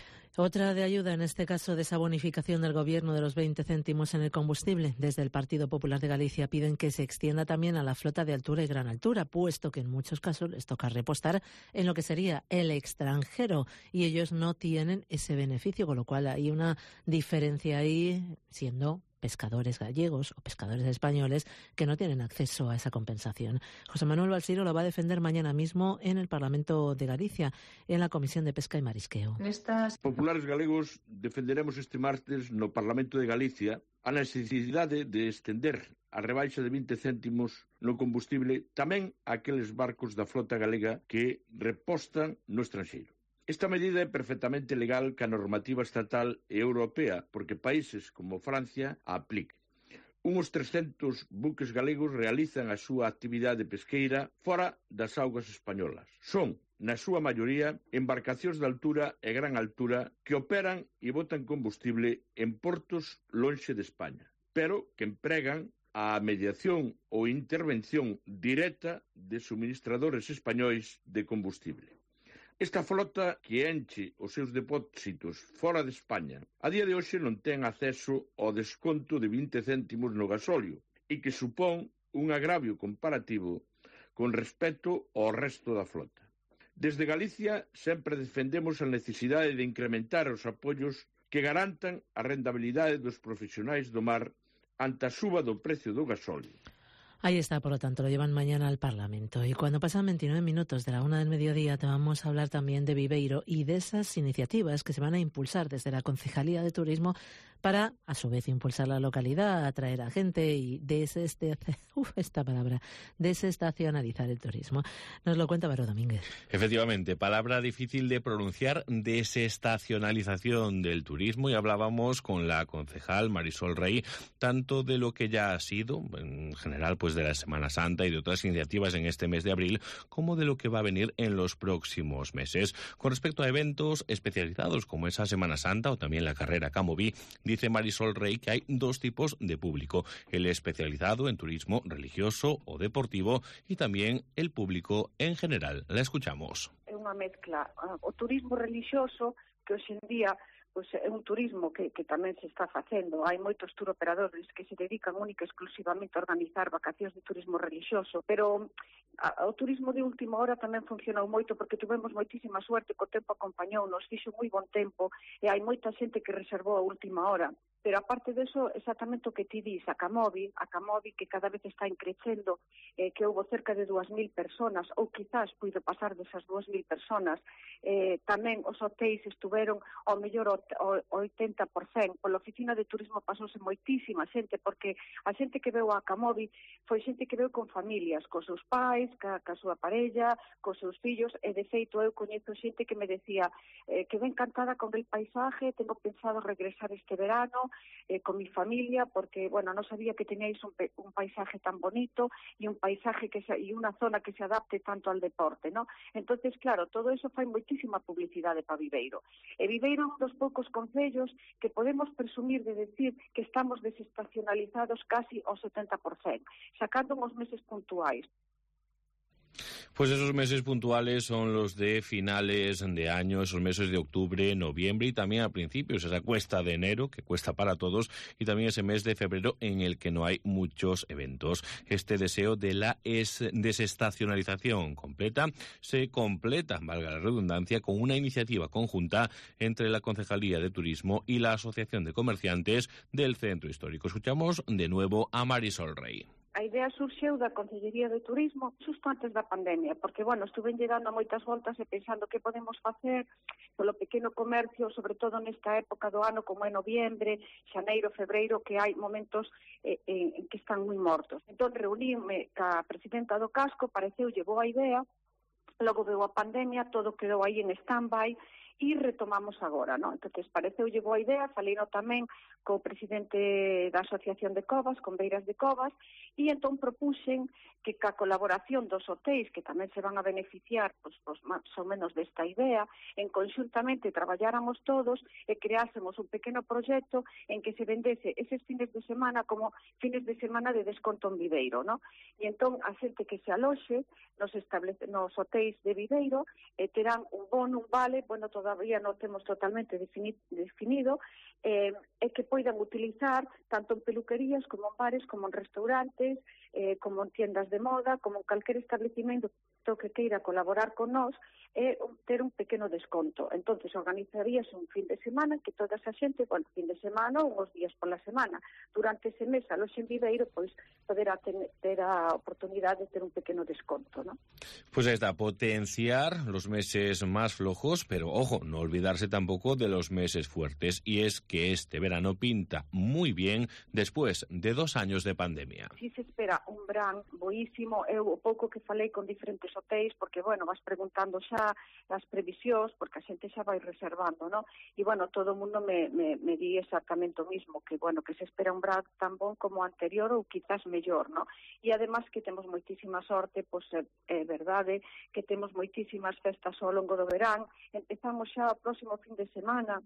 Otra de ayuda, en este caso, de esa bonificación del Gobierno de los 20 céntimos en el combustible. Desde el Partido Popular de Galicia piden que se extienda también a la flota de altura y gran altura, puesto que en muchos casos les toca repostar en lo que sería el extranjero y ellos no tienen ese beneficio, con lo cual hay una diferencia ahí, siendo pescadores gallegos o pescadores españoles que no tienen acceso a esa compensación. José Manuel Balsiro lo va a defender mañana mismo en el Parlamento de Galicia, en la Comisión de Pesca y Marisqueo. Populares galegos defenderemos este martes no Parlamento de Galicia a necesidade de estender a rebaixa de 20 céntimos no combustible tamén a aqueles barcos da flota galega que repostan no estranxeiro. Esta medida é perfectamente legal ca normativa estatal e europea, porque países como Francia a apliquen. Uns 300 buques galegos realizan a súa actividade pesqueira fora das augas españolas. Son, na súa maioría, embarcacións de altura e gran altura que operan e botan combustible en portos lonxe de España, pero que empregan a mediación ou intervención directa de suministradores españois de combustible. Esta flota que enche os seus depósitos fora de España a día de hoxe non ten acceso ao desconto de 20 céntimos no gasóleo e que supón un agravio comparativo con respecto ao resto da flota. Desde Galicia sempre defendemos a necesidade de incrementar os apoios que garantan a rendabilidade dos profesionais do mar ante a suba do precio do gasóleo. Ahí está, por lo tanto, lo llevan mañana al Parlamento. Y cuando pasan 29 minutos de la 1 del mediodía, te vamos a hablar también de Viveiro y de esas iniciativas que se van a impulsar desde la Concejalía de Turismo para, a su vez, impulsar la localidad, atraer a gente y desestacionalizar el turismo. Nos lo cuenta Varo Domínguez. Efectivamente, palabra difícil de pronunciar, desestacionalización del turismo, y hablábamos con la concejal Marisol Rey tanto de lo que ya ha sido, en general, pues de la Semana Santa y de otras iniciativas en este mes de abril, como de lo que va a venir en los próximos meses. Con respecto a eventos especializados como esa Semana Santa o también la carrera Camoví, dice Marisol Rey que hay dos tipos de público: el especializado en turismo religioso o deportivo y también el público en general. La escuchamos. É unha mezcla. O turismo religioso, que hoxe en día pois é un turismo que tamén se está facendo. Hai moitos tour operadores que se dedican única e exclusivamente a organizar vacacións de turismo religioso, pero o turismo de última hora tamén funcionou moito porque tuvemos moitísima suerte, co tempo acompañounos, fixo moi bon tempo e hai moita xente que reservou a última hora. Pero aparte deso, exactamente o que ti dis, a Camoví que cada vez está increcendo, que houve cerca de 2.000 personas, ou quizás puido pasar desas 2.000 personas. Tamén os hotéis estuveron ao mellor o 80%. Pola oficina de turismo pasouse moitísima xente, porque a xente que veu a Camoví foi xente que veu con familias, cos seus pais, ca súa parella, cos seus fillos, e de feito eu coñezo xente que me decía que ven encantada con el paisaje, tengo pensado regresar este verano con mi familia, porque, bueno, no sabía que teníais un paisaje tan bonito y un paisaje y una zona que se adapte tanto al deporte, ¿no? Entonces, claro, todo eso fai moitísima publicidade para Viveiro. E Viveiro é un dos poucos concellos que podemos presumir de decir que estamos desestacionalizados casi ao 70%, sacando uns meses puntuais. Pues esos meses puntuales son los de finales de año, esos meses de octubre, noviembre y también a principios, esa cuesta de enero que cuesta para todos, y también ese mes de febrero en el que no hay muchos eventos. Este deseo de la desestacionalización completa se completa, valga la redundancia, con una iniciativa conjunta entre la Concejalía de Turismo y la Asociación de Comerciantes del Centro Histórico. Escuchamos de nuevo a Marisol Rey. A idea surxeu da Consellería de Turismo xusto antes da pandemia, porque, bueno, estuven llegando a moitas voltas e pensando que podemos facer polo pequeno comercio, sobre todo nesta época do ano, como é noviembre, xaneiro, febreiro, que hai momentos en que están moi mortos. Entón, reuníme ca presidenta do Casco, pareceulle boa idea, logo veu a pandemia, todo quedou aí en stand-by, e retomamos agora, ¿no? Entonces, pareceulle boa idea, faleino tamén co presidente da Asociación de Covas, con Beiras de Covas, e entón propuxen que ca colaboración dos hotéis, que tamén se van a beneficiar, pues máis ou menos desta idea, en conxuntamente traballáramos todos e creásemos un pequeno proxecto en que se vendese eses fines de semana como fines de semana de desconto en Viveiro, ¿no? E entón, a xente que se aloxe nos hotéis de Viveiro terán un bono, un vale, bueno, todavía non temos totalmente definido, e que poidan utilizar tanto en peluquerías como en bares, como en restaurantes, como en tiendas de moda, como en calquer establecimento que queira colaborar con nós, e ter un pequeno desconto. Entonces organizaríase un fin de semana que toda esa xente, bueno, fin de semana ou uns días pola semana, durante ese mes a loxe en Viveiro, pois poderá ter a oportunidade de ter un pequeno desconto, ¿no? Pues ahí está, potenciar los meses más flojos, pero ojo, no olvidarse tampoco de los meses fuertes, y es que este verano pinta muy bien después de 2 años de pandemia. Si se espera un verán boísimo, eu o pouco que falei con diferentes hotéis, porque, bueno, vas preguntando xa as previsións, porque a xente xa vai reservando, ¿no? E, bueno, todo o mundo me di exactamente o mismo, que, bueno, que se espera un verán tan bon como o anterior ou quizás mellor, ¿no? E, además, que temos moitísima sorte, pois é verdade que temos moitísimas festas ao longo do verán. Empezamos xa o próximo fin de semana,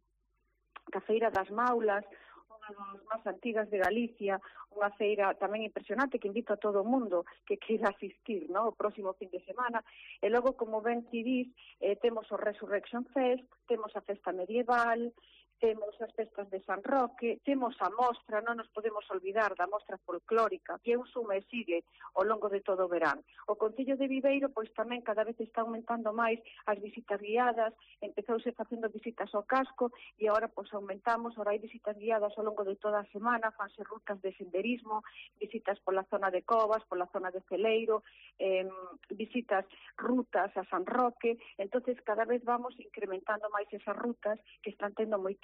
a Feira das Maulas, unha das máis antigas de Galicia, unha feira tamén impresionante que invito a todo o mundo que queira asistir, ¿no? O próximo fin de semana. E logo, como ben ti dis, temos o Resurrection Fest, temos a festa medieval, temos as festas de San Roque, temos a mostra, non nos podemos olvidar da mostra folclórica, que é un suma e sigue ao longo de todo o verán. O Concello de Viveiro, pois tamén cada vez está aumentando máis as visitas guiadas, empezouse facendo visitas ao casco e agora pois aumentamos, agora hai visitas guiadas ao longo de toda a semana, fanse rutas de senderismo, visitas pola zona de Covas, pola zona de Celeiro, visitas, rutas a San Roque. Entonces cada vez vamos incrementando máis esas rutas que están tendo moitísimo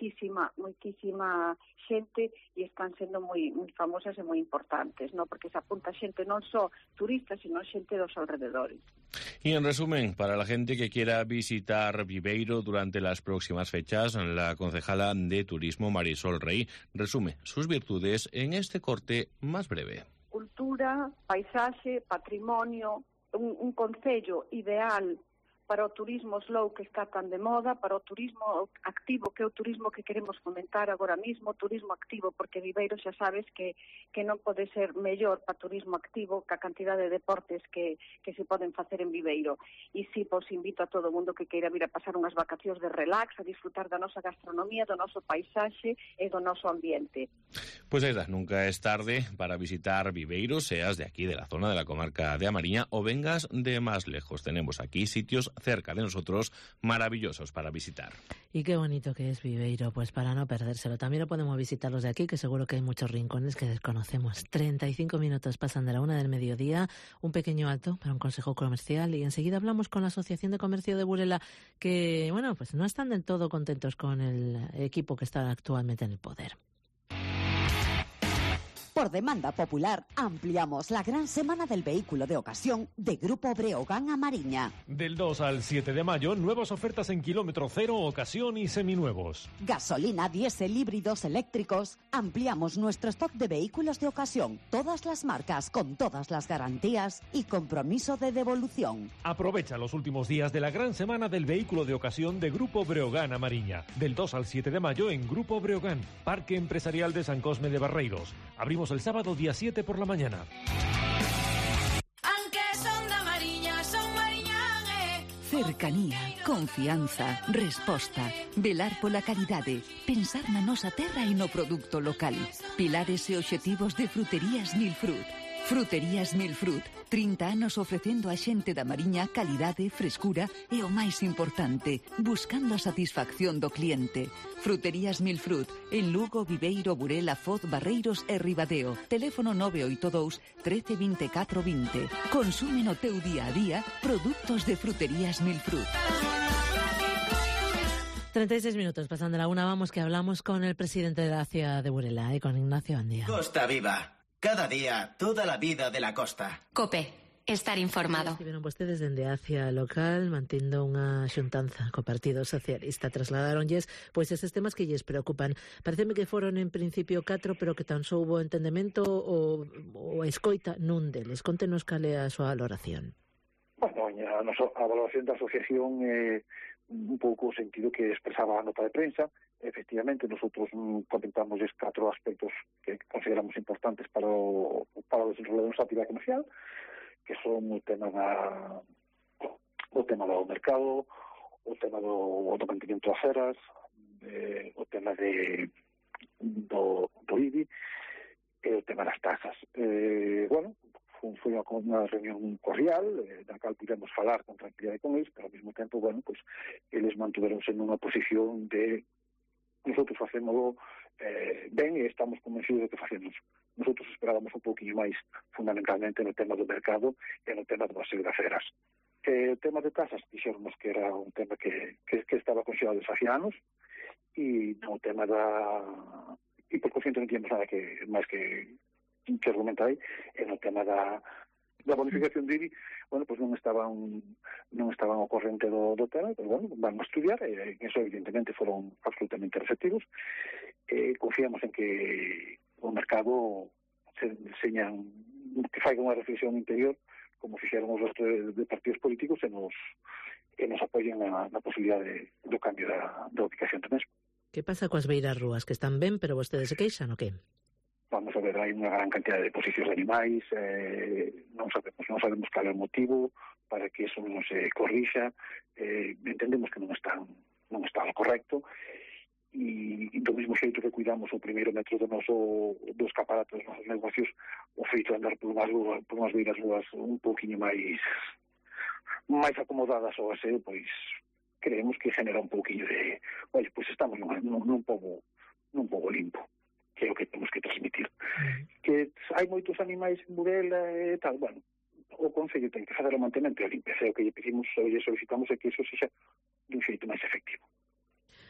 moitísima xente e están sendo moi famosas e moi importantes, ¿no? Porque se apunta xente non só turistas, sino xente dos alrededores. Y en resumen, para la gente que quiera visitar Viveiro durante las próximas fechas, la concejala de Turismo Marisol Rey resume sus virtudes en este corte más breve. Cultura, paisaxe, patrimonio, un concello ideal para o turismo slow que está tan de moda, para o turismo activo, que é o turismo que queremos fomentar agora mismo, turismo activo, porque Viveiro xa sabes que non pode ser mellor para turismo activo que a cantidad de deportes que se poden facer en Viveiro. E si, pois, invito a todo o mundo que queira vir a pasar unhas vacacións de relax, a disfrutar da nosa gastronomía, do noso paisaxe e do noso ambiente. Pues esa, nunca es tarde para visitar Viveiro, seas de aquí, de la zona de la comarca de A Mariña, o vengas de más lejos. Tenemos aquí sitios cerca de nosotros maravillosos para visitar. Y qué bonito que es Viveiro, pues para no perdérselo. También lo podemos visitar los de aquí, que seguro que hay muchos rincones que desconocemos. 35 minutos pasan de la 1:00 PM, un pequeño alto para un consejo comercial y enseguida hablamos con la Asociación de Comercio de Burela, que, bueno, pues no están del todo contentos con el equipo que está actualmente en el poder. Por demanda popular, ampliamos la gran semana del vehículo de ocasión de Grupo Breogán a Mariña. Del 2 al 7 de mayo, nuevas ofertas en kilómetro cero, ocasión y seminuevos. Gasolina, diésel, híbridos, eléctricos. Ampliamos nuestro stock de vehículos de ocasión. Todas las marcas, con todas las garantías y compromiso de devolución. Aprovecha los últimos días de la gran semana del vehículo de ocasión de Grupo Breogán a Mariña. Del 2 al 7 de mayo en Grupo Breogán, Parque Empresarial de San Cosme de Barreiros. Abrimos el sábado día 7 por la mañana. Cercanía, confianza, resposta, velar pola calidade, pensar na nosa terra e no produto local. Pilares e obxectivos de Fruterías Milfrut. Fruterías Milfrut, 30 anos ofrecendo a xente da Mariña calidade, frescura e o máis importante, buscando a satisfacción do cliente. Fruterías Milfrut, en Lugo, Viveiro, Burela, Foz, Barreiros e Ribadeo. Teléfono 982 13 24 20. Consume no teu día a día produtos de Fruterías Milfrut. 36 minutos pasan de la 1:00, vamos que hablamos con el presidente de la ACIA de Burela, con Ignacio Andía. Costa Viva. Cada día, toda la vida de la costa. COPE. Estar informado. Estiveron vostedes dende a ACIA local mantendo unha xuntanza co Partido Socialista. Trasladaronlles pois eses temas que lles preocupan. Pareceme que foron en principio 4, pero que tan só hubo entendemento ou escoita nun deles. Contenos cal é a súa valoración. Bueno, a valoración da asociación é un pouco o sentido que expresaba a nota de prensa. Efectivamente, nosotros comentamos estes 4 aspectos que consideramos importantes para o desenvolvemento da nosa actividade comercial, que son o tema do mercado, o tema do mantenimento das feras, o tema do IBI e o tema das tasas. Bueno, foi unha reunión cordial, na cal pudemos falar con tranquilidade con eles, pero ao mesmo tempo, bueno, pues, eles mantuveronse nunha posición de nosotros facémoslo ben e estamos convencidos de que facemos. Nosotros esperábamos un pouquinho máis, fundamentalmente no tema do mercado e no tema do aseo das feras. O tema de tasas, dixéramos que era un tema que estaba considerado desde hace anos, e no tema e por cociente non tínhamos nada que máis que argumentar aí, e no tema da bonificación de IBI, bueno, pues non estaban ao corrente do tema, pero bueno, van a estudiar, e eso evidentemente foron absolutamente receptivos. Confiamos en que o mercado que faiga unha reflexión interior, como fixeron os resto de partidos políticos, e nos apoyen na posibilidade do cambio da ubicación do mesmo. Que pasa coas beiras rúas, que están ben, pero vostedes se queixan, o que? Vamos a ver, hai unha gran cantidad de posicións de animais, non sabemos cal é o motivo para que eso non se corrixa, entendemos que non está ao correcto, e do mesmo xeito que cuidamos o primeiro metro do escaparate dos nosos negocios, o feito de andar por unhas beiras rúas un pouquinho máis acomodadas ao aseo, pois creemos que genera un pouquinho de, oye, pois estamos nun pobo limpo, que é o que temos que transmitir. Que hai moitos animais en Burela e tal, bueno, o Concello ten que fazer o mantemento e a limpeza, o que lle pedimos ou lle solicitamos é que iso sexa dun xeito máis efectivo.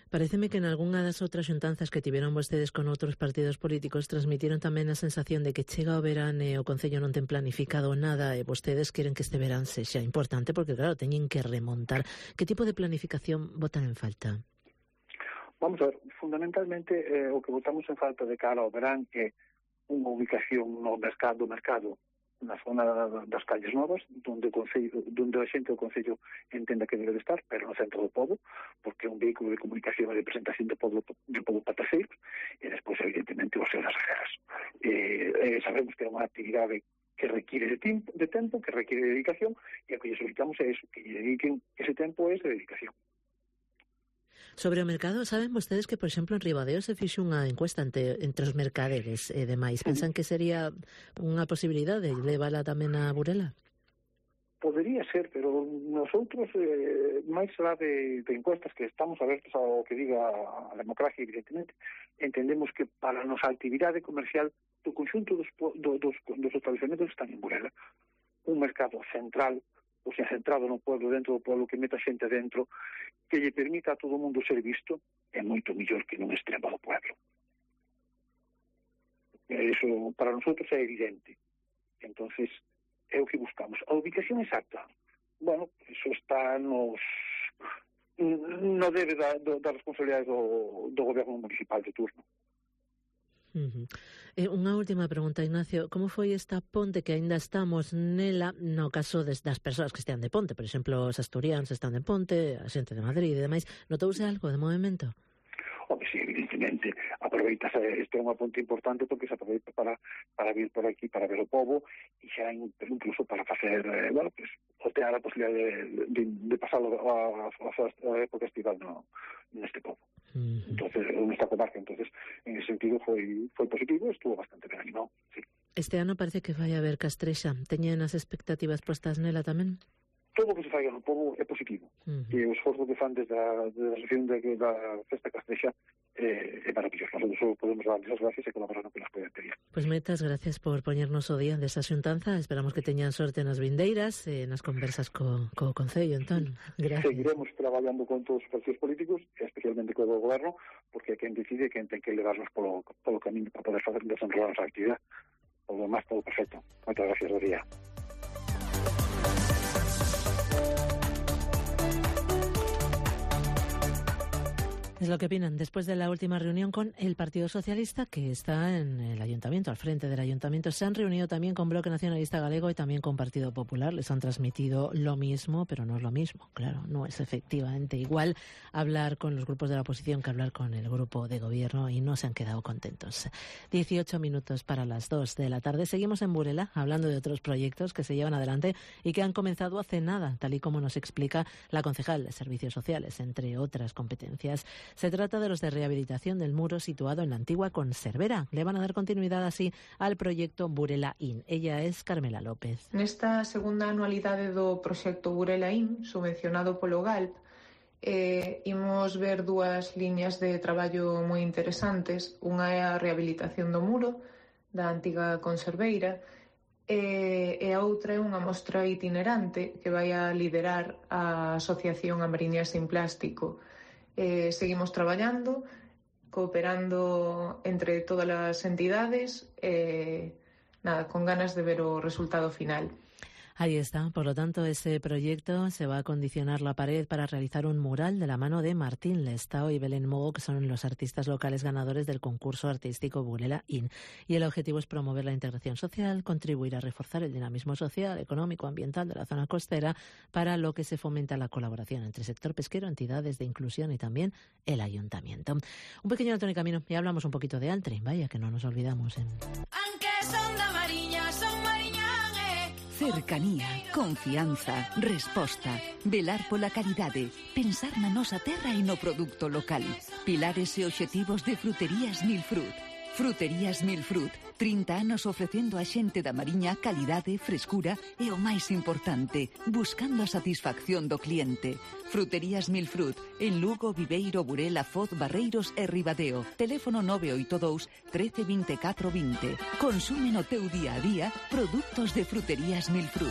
Pareceme que en algunha das outras xuntanzas que tiveron vostedes con outros partidos políticos transmitiron tamén a sensación de que chega o verán e o Concello non ten planificado nada e vostedes queren que este verán sexa importante porque, claro, teñen que remontar. Que tipo de planificación botan en falta? Vamos a ver, fundamentalmente o que botamos en falta de cara ao verán é unha ubicación no mercado na zona das calles novas, onde a xente do Concello entenda que debe de estar, pero no centro do pobo, porque é un vehículo de comunicación e de presentación do pobo para terceiros, e despois, evidentemente, o seu das aferas. Sabemos que é unha actividade que requiere de tempo, que requiere de dedicación, e o que lle solicitamos é eso, que lle dediquen ese tempo e esa dedicación. Sobre o mercado, saben vostedes que, por exemplo, en Ribadeo se fixe unha encuesta entre os mercaderes e demais. Pensan que sería unha posibilidade levala tamén a Burela? Podería ser, pero nosotros, máis alá de encuestas que estamos abertos ao que diga a democracia, evidentemente, entendemos que para a nosa actividade comercial do conxunto dos establecementos están en Burela. Un mercado central, ou sea, centrado no pueblo, dentro do pueblo, que meta xente dentro, que lle permita a todo o mundo ser visto, é moito mellor que nun extremo do pueblo. Eso para nosotros é evidente. Entonces, é o que buscamos. A ubicación exacta, bueno, eso está no debe da responsabilidade do goberno municipal de turno. Unha última pregunta, Ignacio. Como foi esta ponte que aínda estamos nela no caso das persoas que estean de ponte? Por exemplo, os asturianos están de ponte, a xente de Madrid e demais. Notouse algo de movimento? Home, sí, evidentemente, aproveitas, isto é unha ponte importante porque se aproveita para vir por aquí, para ver o pobo, e xa incluso para facer, otear a posibilidade de pasar a época estival neste pobo. Entonces, nesta comarca, entonces, en ese sentido foi positivo, estuvo bastante ben animado, sí. Este ano parece que vai haber castrexa. Teñen as expectativas postas nela tamén? Todo o que se fai no pobo é positivo. E o esforzo que fan desde a asociación da festa castrexa é maravilloso. Nosotros só podemos dar as gracias e colaborar no que nos poden pedir. Pois moitas gracias por poñernos o día desa xuntanza. Esperamos que teñan sorte nas vindeiras e nas conversas co Concello, entón. Gracias. Seguiremos traballando con todos os partidos políticos, especialmente co do goberno, porque é quen decide e quen ten que levarnos polo camiño para poder desenrolar a nosa actividade. O demás, todo perfecto. Moitas gracias, Doría. Es lo que opinan después de la última reunión con el Partido Socialista, que está en el Ayuntamiento, al frente del Ayuntamiento. Se han reunido también con Bloque Nacionalista Galego y también con Partido Popular. Les han transmitido lo mismo, pero no es lo mismo. Claro, no es efectivamente igual hablar con los grupos de la oposición que hablar con el grupo de gobierno, y no se han quedado contentos. 18 minutos para las 2 de la tarde. Seguimos en Burela hablando de otros proyectos que se llevan adelante y que han comenzado hace nada, tal y como nos explica la concejal de Servicios Sociales, entre otras competencias. Se trata de los de rehabilitación del muro situado en la antigua conservera. Le van a dar continuidad así al proyecto Burela In. Ella es Carmela López. Nesta segunda anualidade do proxecto Burela In, subvencionado polo GALP, imos ver dúas liñas de traballo moi interesantes. Unha é a rehabilitación do muro da antiga conserveira e a outra é unha mostra itinerante que vai a liderar a Asociación A Mariña Sin Plástico. Seguimos traballando, cooperando entre todas as entidades, con ganas de ver o resultado final. Ahí está. Por lo tanto, ese proyecto se va a acondicionar la pared para realizar un mural de la mano de Martín Lestao y Belén Mogo, que son los artistas locales ganadores del concurso artístico Burela In. Y el objetivo es promover la integración social, contribuir a reforzar el dinamismo social, económico, ambiental de la zona costera, para lo que se fomenta la colaboración entre el sector pesquero, entidades de inclusión y también el ayuntamiento. Un pequeño alto en el camino y hablamos un poquito de Altre. Vaya que no nos olvidamos. Aunque son da Mariña, son mariñanes. Cercanía, confianza, resposta, velar pola calidade, pensar na nosa terra e no produto local. Pilares e obxectivos de Fruterías Milfrut. Fruterías Milfrut, 30 anos ofrecendo a xente da Mariña calidade, frescura e o máis importante, buscando a satisfacción do cliente. Fruterías Milfrut, en Lugo, Viveiro, Burela, Foz, Barreiros e Ribadeo. Teléfono 982 13 24 20. Consume no teu día a día produtos de Fruterías Milfrut.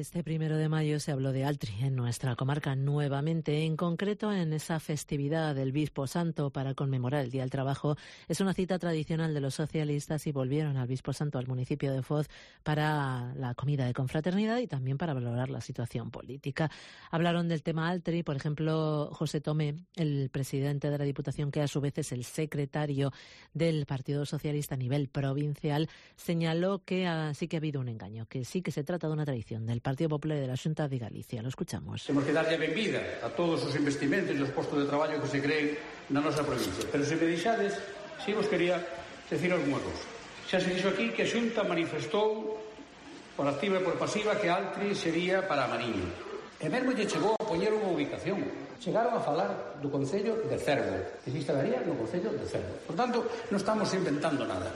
este 1 de mayo se habló de Altri en nuestra comarca nuevamente, en concreto en esa festividad del Bispo Santo para conmemorar el Día del Trabajo. Es una cita tradicional de los socialistas y volvieron al Bispo Santo al municipio de Foz para la comida de confraternidad y también para valorar la situación política. Hablaron del tema Altri, por ejemplo, José Tomé, el presidente de la Diputación, que a su vez es el secretario del Partido Socialista a nivel provincial, señaló que sí que ha habido un engaño, que sí que se trata de una tradición del Partido Popular y de la Xunta de Galicia. Lo escuchamos. Temos que darlle benvida a todos os investimentos e os postos de traballo que se creen na nosa provincia. Pero se me deixades, si vos quería decir algunha cousa. Xa se dixo aquí que a Xunta manifestou por activa e por pasiva que Altri sería para a Mariña. E mesmo lle chegou a poñer unha ubicación. Chegaron a falar do Concello de Cervo, que se instalaría no Concello de Cervo. Por tanto, non estamos inventando nada.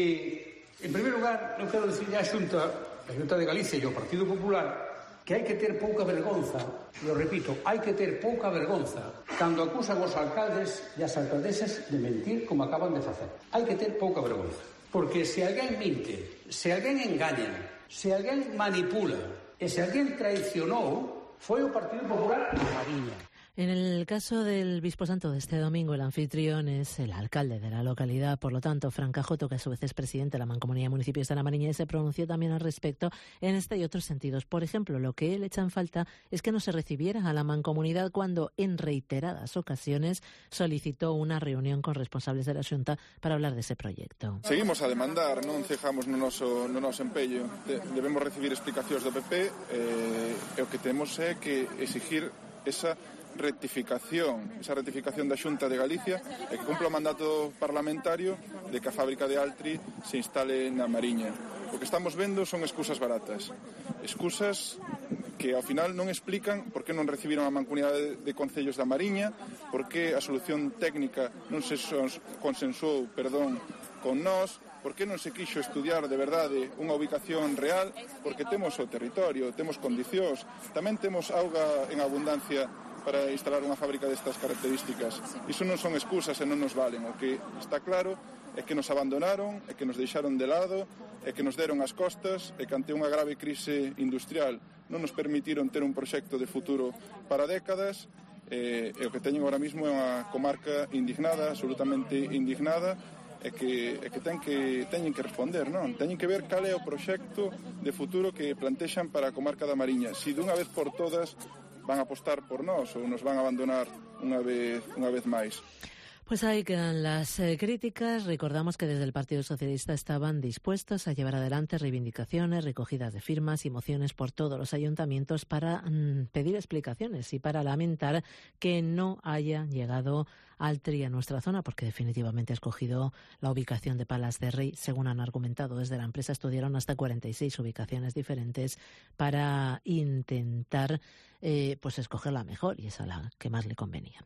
E, en primeiro lugar, eu quero dicirle á Xunta de Galicia e ao Partido Popular que hai que ter pouca vergonza, e o repito, hai que ter pouca vergonza cando acusan os alcaldes e as alcaldesas de mentir como acaban de facer. Hai que ter pouca vergonza. Porque se alguén minte, se alguén engaña, se alguén manipula e se alguén traicionou, foi o Partido Popular a Mariña. En el caso del Bispo Santo de este domingo, el anfitrión es el alcalde de la localidad. Por lo tanto, Fran Cajoto, que a su vez es presidente de la Mancomunidad de Municipios de la Mariña, se pronunció también al respecto en este y otros sentidos. Por ejemplo, lo que él echa en falta es que no se recibiera a la mancomunidad cuando en reiteradas ocasiones solicitó una reunión con responsables de la Xunta para hablar de ese proyecto. Seguimos a demandar, non cejamos no noso empeño. Debemos recibir explicacións do PP e o que temos é que exigir esa rectificación da Xunta de Galicia e que cumpla o mandato parlamentario de que a fábrica de Altri se instale na Mariña. O que estamos vendo son excusas baratas, excusas que ao final non explican por que non recibiron a mancomunidade de concellos da Mariña, por que a solución técnica non se consensuou, con nós, por que non se quixo estudiar de verdade unha ubicación real, porque temos o territorio, temos condicións, tamén temos auga en abundancia para instalar unha fábrica destas características. Iso non son excusas e non nos valen. O que está claro é que nos abandonaron, é que nos deixaron de lado, é que nos deron as costas, e que ante unha grave crise industrial non nos permitiron ter un proxecto de futuro para décadas, e o que teñen ahora mismo é unha comarca indignada, absolutamente indignada, e que teñen que responder, non? Teñen que ver cal é o proxecto de futuro que plantexan para a comarca da Mariña. Si dunha vez por todas van a apostar por nós ou nos van a abandonar unha vez máis. Pues ahí quedan las críticas. Recordamos que desde el Partido Socialista estaban dispuestos a llevar adelante reivindicaciones, recogidas de firmas y mociones por todos los ayuntamientos para pedir explicaciones y para lamentar que no haya llegado Altri a nuestra zona, porque definitivamente ha escogido la ubicación de Palas de Rey. Según han argumentado desde la empresa, estudiaron hasta 46 ubicaciones diferentes para intentar escoger la mejor, y esa la que más le convenía.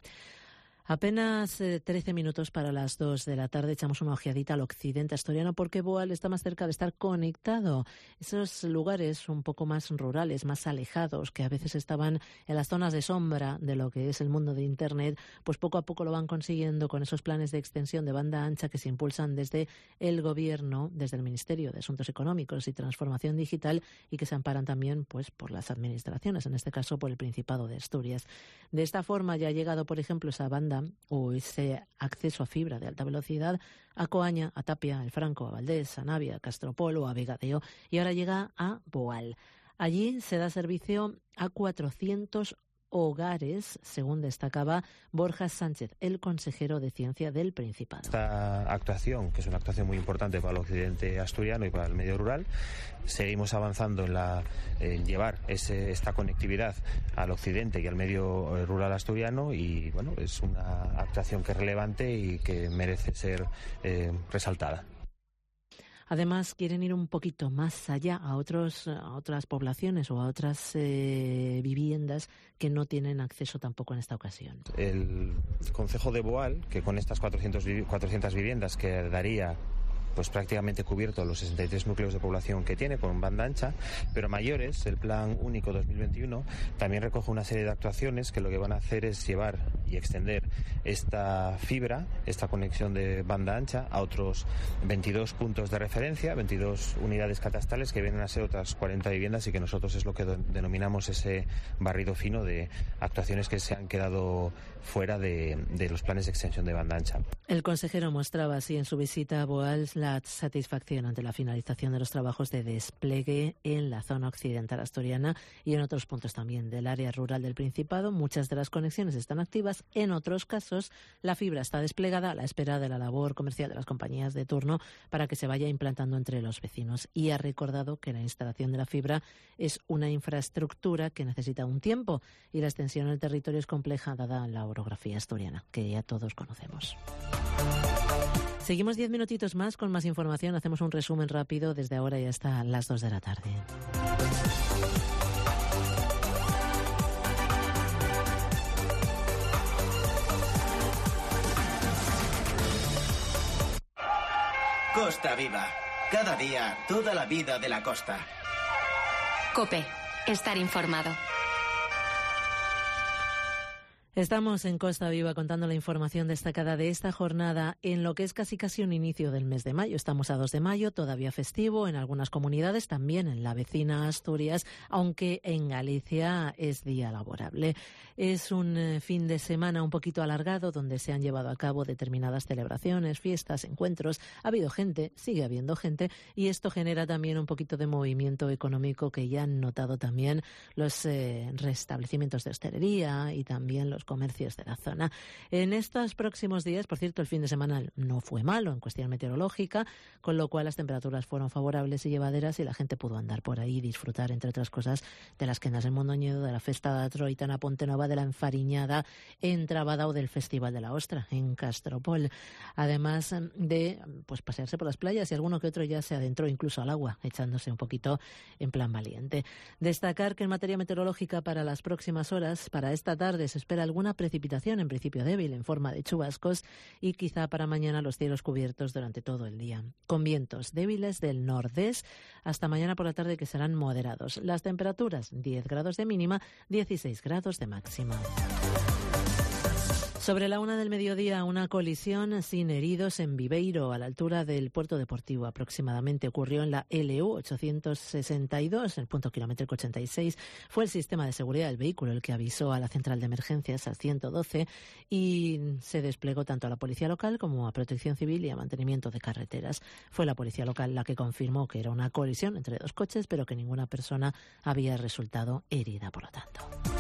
Apenas 13 minutos para las 2 de la tarde. Echamos una ojeadita al occidente asturiano porque Boal está más cerca de estar conectado. Esos lugares un poco más rurales, más alejados, que a veces estaban en las zonas de sombra de lo que es el mundo de Internet, pues poco a poco lo van consiguiendo con esos planes de extensión de banda ancha que se impulsan desde el Gobierno, desde el Ministerio de Asuntos Económicos y Transformación Digital, y que se amparan también pues por las administraciones, en este caso por el Principado de Asturias. De esta forma ya ha llegado, por ejemplo, esa banda o ese acceso a fibra de alta velocidad a Coaña, a Tapia, a El Franco, a Valdés, a Navia, a Castropol o a Vegadeo, y ahora llega a Boal. Allí se da servicio a 400 hogares, según destacaba Borja Sánchez, el consejero de Ciencia del Principado. Esta actuación, que es una actuación muy importante para el occidente asturiano y para el medio rural, seguimos avanzando en llevar esta conectividad al occidente y al medio rural asturiano, y bueno, es una actuación que es relevante y que merece ser resaltada. Además, quieren ir un poquito más allá a otras poblaciones o a otras viviendas que no tienen acceso tampoco en esta ocasión. El concejo de Boal, que con estas 400 viviendas quedaría pues prácticamente cubierto los 63 núcleos de población que tiene con banda ancha, pero mayores, el Plan Único 2021 también recoge una serie de actuaciones que lo que van a hacer es llevar y extender esta fibra, esta conexión de banda ancha a otros 22 puntos de referencia, 22 unidades catastales que vienen a ser otras 40 viviendas y que nosotros es lo que denominamos ese barrido fino de actuaciones que se han quedado fuera de los planes de extensión de banda ancha. El consejero mostraba así en su visita a Boals la satisfacción ante la finalización de los trabajos de despliegue en la zona occidental asturiana y en otros puntos también del área rural del Principado. Muchas de las conexiones están activas, en otros casos la fibra está desplegada a la espera de la labor comercial de las compañías de turno para que se vaya implantando entre los vecinos. Y ha recordado que la instalación de la fibra es una infraestructura que necesita un tiempo y la extensión del territorio es compleja dada la orografía asturiana, que ya todos conocemos. Seguimos 10 minutitos más con más información. Hacemos un resumen rápido desde ahora y hasta las 2 de la tarde. Costa Viva. Cada día, toda la vida de la costa. COPE. Estar informado. Estamos en Costa Viva contando la información destacada de esta jornada en lo que es casi un inicio del mes de mayo. Estamos a 2 de mayo, todavía festivo en algunas comunidades, también en la vecina Asturias, aunque en Galicia es día laborable. Es un fin de semana un poquito alargado donde se han llevado a cabo determinadas celebraciones, fiestas, encuentros. Ha habido gente, sigue habiendo gente, y esto genera también un poquito de movimiento económico que ya han notado también los restablecimientos de hostelería y también los comercios de la zona. En estos próximos días, por cierto, el fin de semana no fue malo en cuestión meteorológica, con lo cual las temperaturas fueron favorables y llevaderas y la gente pudo andar por ahí y disfrutar, entre otras cosas, de las quenas en Mondoñedo, de la Festa da Troitana Ponte Nova, de la Enfariñada en Trabada o del Festival de la Ostra en Castropol. Además de pasearse por las playas y alguno que otro ya se adentró incluso al agua, echándose un poquito en plan valiente. Destacar que en materia meteorológica para las próximas horas, para esta tarde, se espera alguna precipitación, en principio débil, en forma de chubascos, y quizá para mañana los cielos cubiertos durante todo el día, con vientos débiles del nordeste hasta mañana por la tarde, que serán moderados. Las temperaturas 10 grados de mínima, 16 grados de máxima. Sobre la 1 del mediodía, una colisión sin heridos en Viveiro, a la altura del puerto deportivo. Aproximadamente ocurrió en la LU 862, en el punto kilométrico 86. Fue el sistema de seguridad del vehículo el que avisó a la central de emergencias, al 112, y se desplegó tanto a la policía local como a Protección Civil y a Mantenimiento de Carreteras. Fue la policía local la que confirmó que era una colisión entre dos coches, pero que ninguna persona había resultado herida, por lo tanto.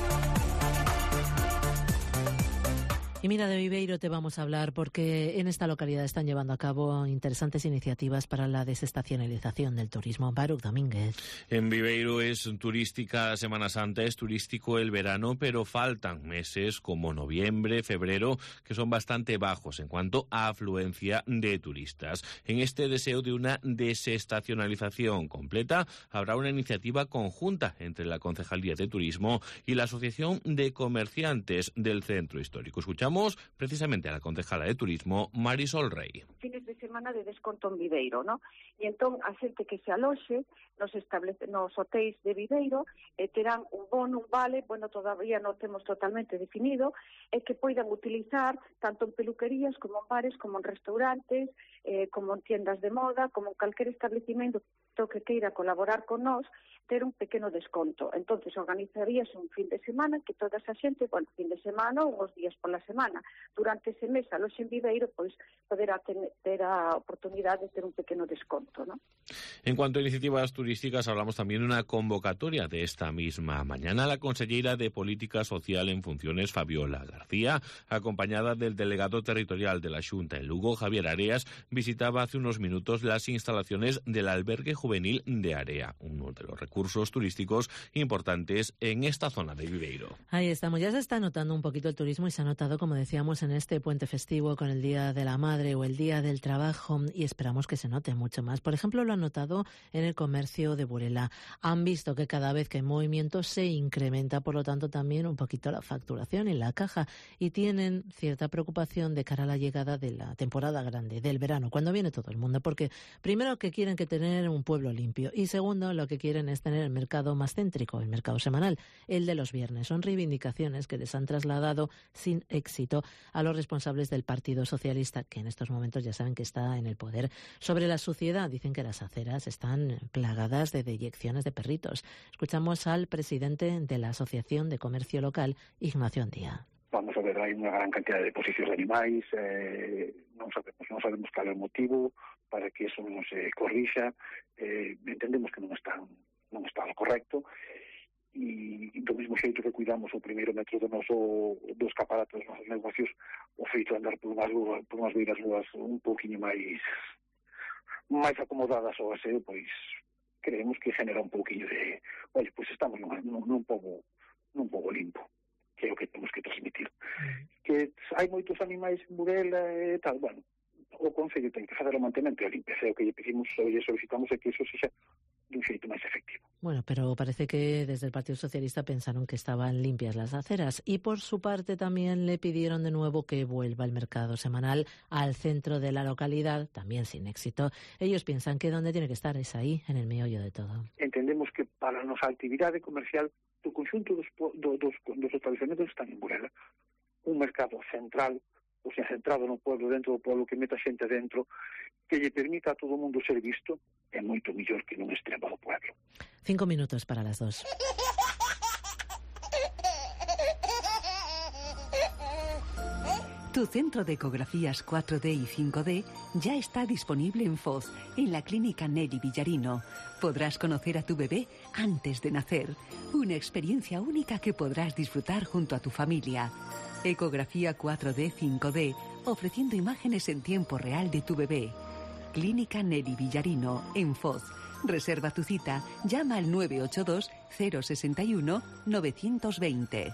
Y mira, de Viveiro te vamos a hablar porque en esta localidad están llevando a cabo interesantes iniciativas para la desestacionalización del turismo. Baruch Domínguez. En Viveiro es turística Semana Santa, es turístico el verano, pero faltan meses como noviembre, febrero, que son bastante bajos en cuanto a afluencia de turistas. En este deseo de una desestacionalización completa, habrá una iniciativa conjunta entre la Concejalía de Turismo y la Asociación de Comerciantes del Centro Histórico. Escuchamos precisamente a la concejala de Turismo, Marisol Rey. Fines de semana de desconto en Viveiro, ¿no? E entón a xente que se aloxe nos hotéis de Viveiro terán un bono, un vale, bueno, todavía non temos totalmente definido, e que poidan utilizar tanto en peluquerías como en bares, como en restaurantes, como en tiendas de moda, como en calquer establecimento que queira colaborar con nós, ter un pequeno desconto. Entonces organizaríase un fin de semana que toda esa xente, bueno, fin de semana ou uns días pola semana, durante ese mes aloxe en Viveiro, pois poderá ter a oportunidade de ter un pequeno desconto, ¿no? En cuanto a iniciativas turísticas, hablamos también de una convocatoria de esta misma mañana. La consellera de Política Social en funciones, Fabiola García, acompañada del delegado territorial de la Xunta en Lugo, Javier Areas, visitaba hace unos minutos las instalaciones del albergue juvenil de Area, uno de los recursos turísticos importantes en esta zona de Viveiro. Ahí estamos, ya se está notando un poquito el turismo y se ha notado, como decíamos, en este puente festivo con el Día de la Madre o el Día del Trabajo, y esperamos que se note mucho más problemas. Por ejemplo, lo han notado en el comercio de Burela. Han visto que cada vez que hay movimiento se incrementa, por lo tanto, también un poquito la facturación en la caja y tienen cierta preocupación de cara a la llegada de la temporada grande, del verano, cuando viene todo el mundo, porque primero que quieren que tener un pueblo limpio y segundo lo que quieren es tener el mercado más céntrico, el mercado semanal, el de los viernes. Son reivindicaciones que les han trasladado sin éxito a los responsables del Partido Socialista, que en estos momentos ya saben que está en el poder. Sobre la suciedad, dicen que las aceras están plagadas de deyecciones de perritos. Escuchamos al presidente de la Asociación de Comercio Local, Ignacio Andía. Vamos a ver, hai unha gran cantidad de posicións de animais, non sabemos cal é o motivo para que eso non se corrixa, entendemos que non está ao correcto, e do mesmo xeito que cuidamos o primeiro metro do escaparate dos nosos negocios, o feito de andar por unhas beiras rúas un pouquinho máis acomodadas ao aseo, pois creemos que genera un pouquinho de, oye, pois estamos nun pobo limpo, que é o que temos que transmitir. Que hai moitos animais en Burela e tal, bueno, o Concello ten que facer o mantemento e a limpeza, o que lle pedimos e lle solicitamos é que eso sexa dun xeito máis efectivo. Bueno, pero parece que desde el Partido Socialista pensaron que estaban limpias las aceras y por su parte también le pidieron de nuevo que vuelva el mercado semanal al centro de la localidad, también sin éxito. Ellos piensan que donde tiene que estar es ahí, en el meollo de todo. Entendemos que para a nosa actividade comercial do conxunto dos estabelecimentos están en Burela. Un mercado central, o sea, centrado no pueblo, dentro do pueblo, que meta xente dentro, que lle permita a todo o mundo ser visto, é moito mellor que nun extremo do pueblo. 5 minutos para las 2. Tu centro de ecografías 4D y 5D ya está disponible en Foz, en la clínica Nelly Villarino. Podrás conocer a tu bebé antes de nacer. Una experiencia única que podrás disfrutar junto a tu familia. Ecografía 4D 5D, ofreciendo imágenes en tiempo real de tu bebé. Clínica Nelly Villarino, en Foz. Reserva tu cita, llama al 982 061 920.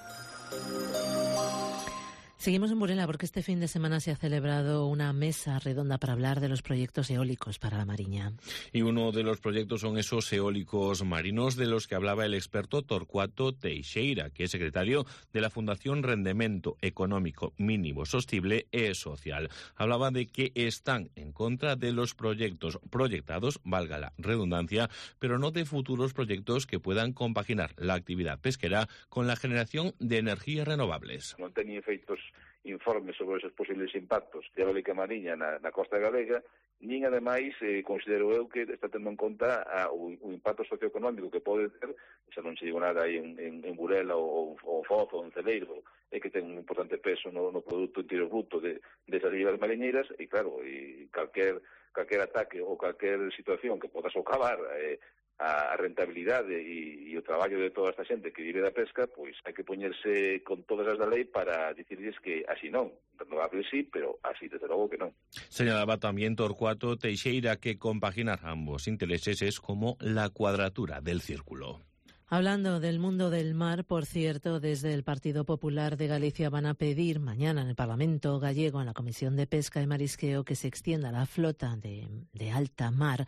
Seguimos en Burela porque este fin de semana se ha celebrado una mesa redonda para hablar de los proyectos eólicos para la Mariña. Y uno de los proyectos son esos eólicos marinos de los que hablaba el experto Torcuato Teixeira, que es secretario de la Fundación Rendemento Económico Mínimo Sostible e Social. Hablaba de que están en contra de los proyectos proyectados, valga la redundancia, pero no de futuros proyectos que puedan compaginar la actividad pesquera con la generación de energías renovables. Non teñen efeitos informes sobre esos posibles impactos de eólica mariña na costa galega, nin ademais considero eu que está tendo en conta o impacto socioeconómico que pode ter, xa non se digo nada aí en Burela ou Foz ou en Celeiro, é que ten un importante peso no produto interior bruto de esas illas mariñeiras, e claro, calquer ataque ou calquer situación que poda socavar a rentabilidade e o traballo de toda esta xente que vive da pesca, pois hai que poñerse con todas as da lei para dicirles que así non, renovable sí, pero así desde logo que non. Señalaba también Torcuato Teixeira que compaginar ambos intereses es como la cuadratura del círculo. Hablando del mundo del mar, por cierto, desde el Partido Popular de Galicia van a pedir mañana en el Parlamento gallego, en la Comisión de Pesca y Marisqueo, que se extienda la flota de alta mar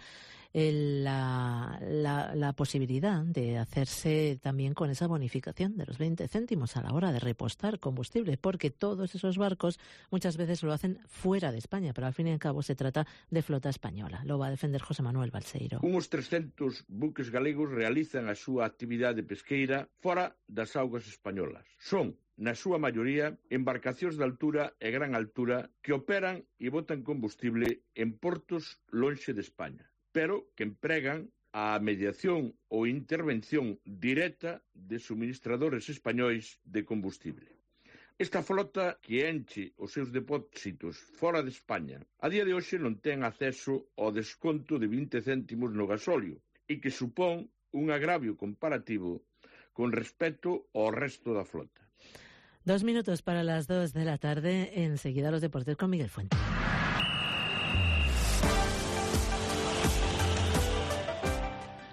la posibilidad de hacerse también con esa bonificación de los 20 céntimos a la hora de repostar combustible, porque todos esos barcos muchas veces lo hacen fuera de España, pero al fin y al cabo se trata de flota española. Lo va a defender José Manuel Balseiro. Unos 300 buques galegos realizan a súa actividade pesqueira fora das augas españolas. Son, na súa maioría, embarcacións de altura e gran altura que operan e botan combustible en portos lonxe de España, pero que empregan a mediación ou intervención directa de suministradores españois de combustible. Esta flota que enche os seus depósitos fora de España a día de hoxe non ten acceso ao desconto de 20 céntimos no gasóleo e que supón un agravio comparativo con respecto ao resto da flota. 2 minutos para las 2 de la tarde, enseguida los deportes con Miguel Fuente.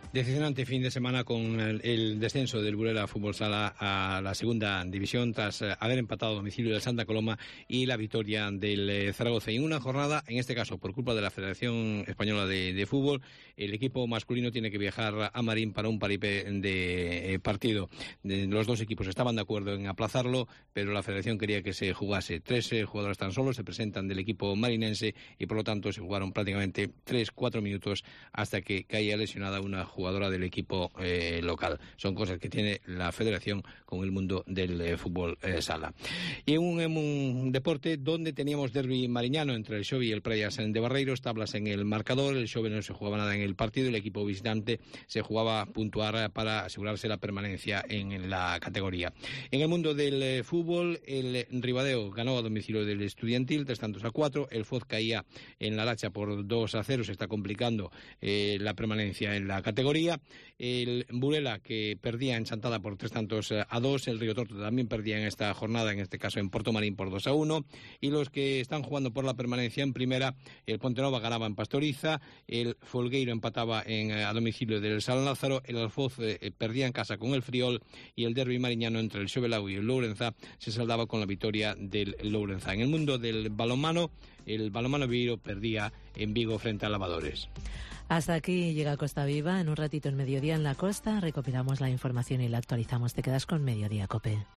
Decepcionante fin de semana con el descenso del Burela Fútbol Sala a la segunda división tras haber empatado a domicilio del Santa Coloma y la victoria del Zaragoza. Y en una jornada, en este caso por culpa de la Federación Española de Fútbol, el equipo masculino tiene que viajar a Marín para un paripé de partido. Los dos equipos estaban de acuerdo en aplazarlo, pero la Federación quería que se jugase. 3 jugadores tan solo se presentan del equipo marinense y por lo tanto se jugaron prácticamente 3-4 minutos hasta que caía lesionada una jugadora del equipo local. Son cosas que tiene la Federación con el mundo del fútbol sala. Y en un deporte donde teníamos derbi mariñano entre el Xove y el Praias de Barreiros, tablas en el marcador, el Xove no se jugaba nada en el partido, el equipo visitante se jugaba a puntuar para asegurarse la permanencia en la categoría. En el mundo del fútbol, el Ribadeo ganó a domicilio del Estudiantil 3-4, el Foz caía en la Lacha por 2-0, se está complicando la permanencia en la categoría. El Burela, que perdía en Chantada por 3-2, el Río Torto también perdía en esta jornada, en este caso en Portomarín por 2-1, y los que están jugando por la permanencia en primera, el Pontenova ganaba en Pastoriza, el Folgueiro empataba a domicilio del San Lázaro, el Alfoz perdía en casa con el Friol, y el derbi mariñano entre el Xobelau y el Lourenza se saldaba con la victoria del Lourenza. En el mundo del balonmano, el balonmano Viveiro perdía en Vigo frente a Lavadores. Hasta aquí llega Costa Viva. En un ratito, en Mediodía en la Costa, recopilamos la información y la actualizamos. Te quedas con Mediodía, COPE.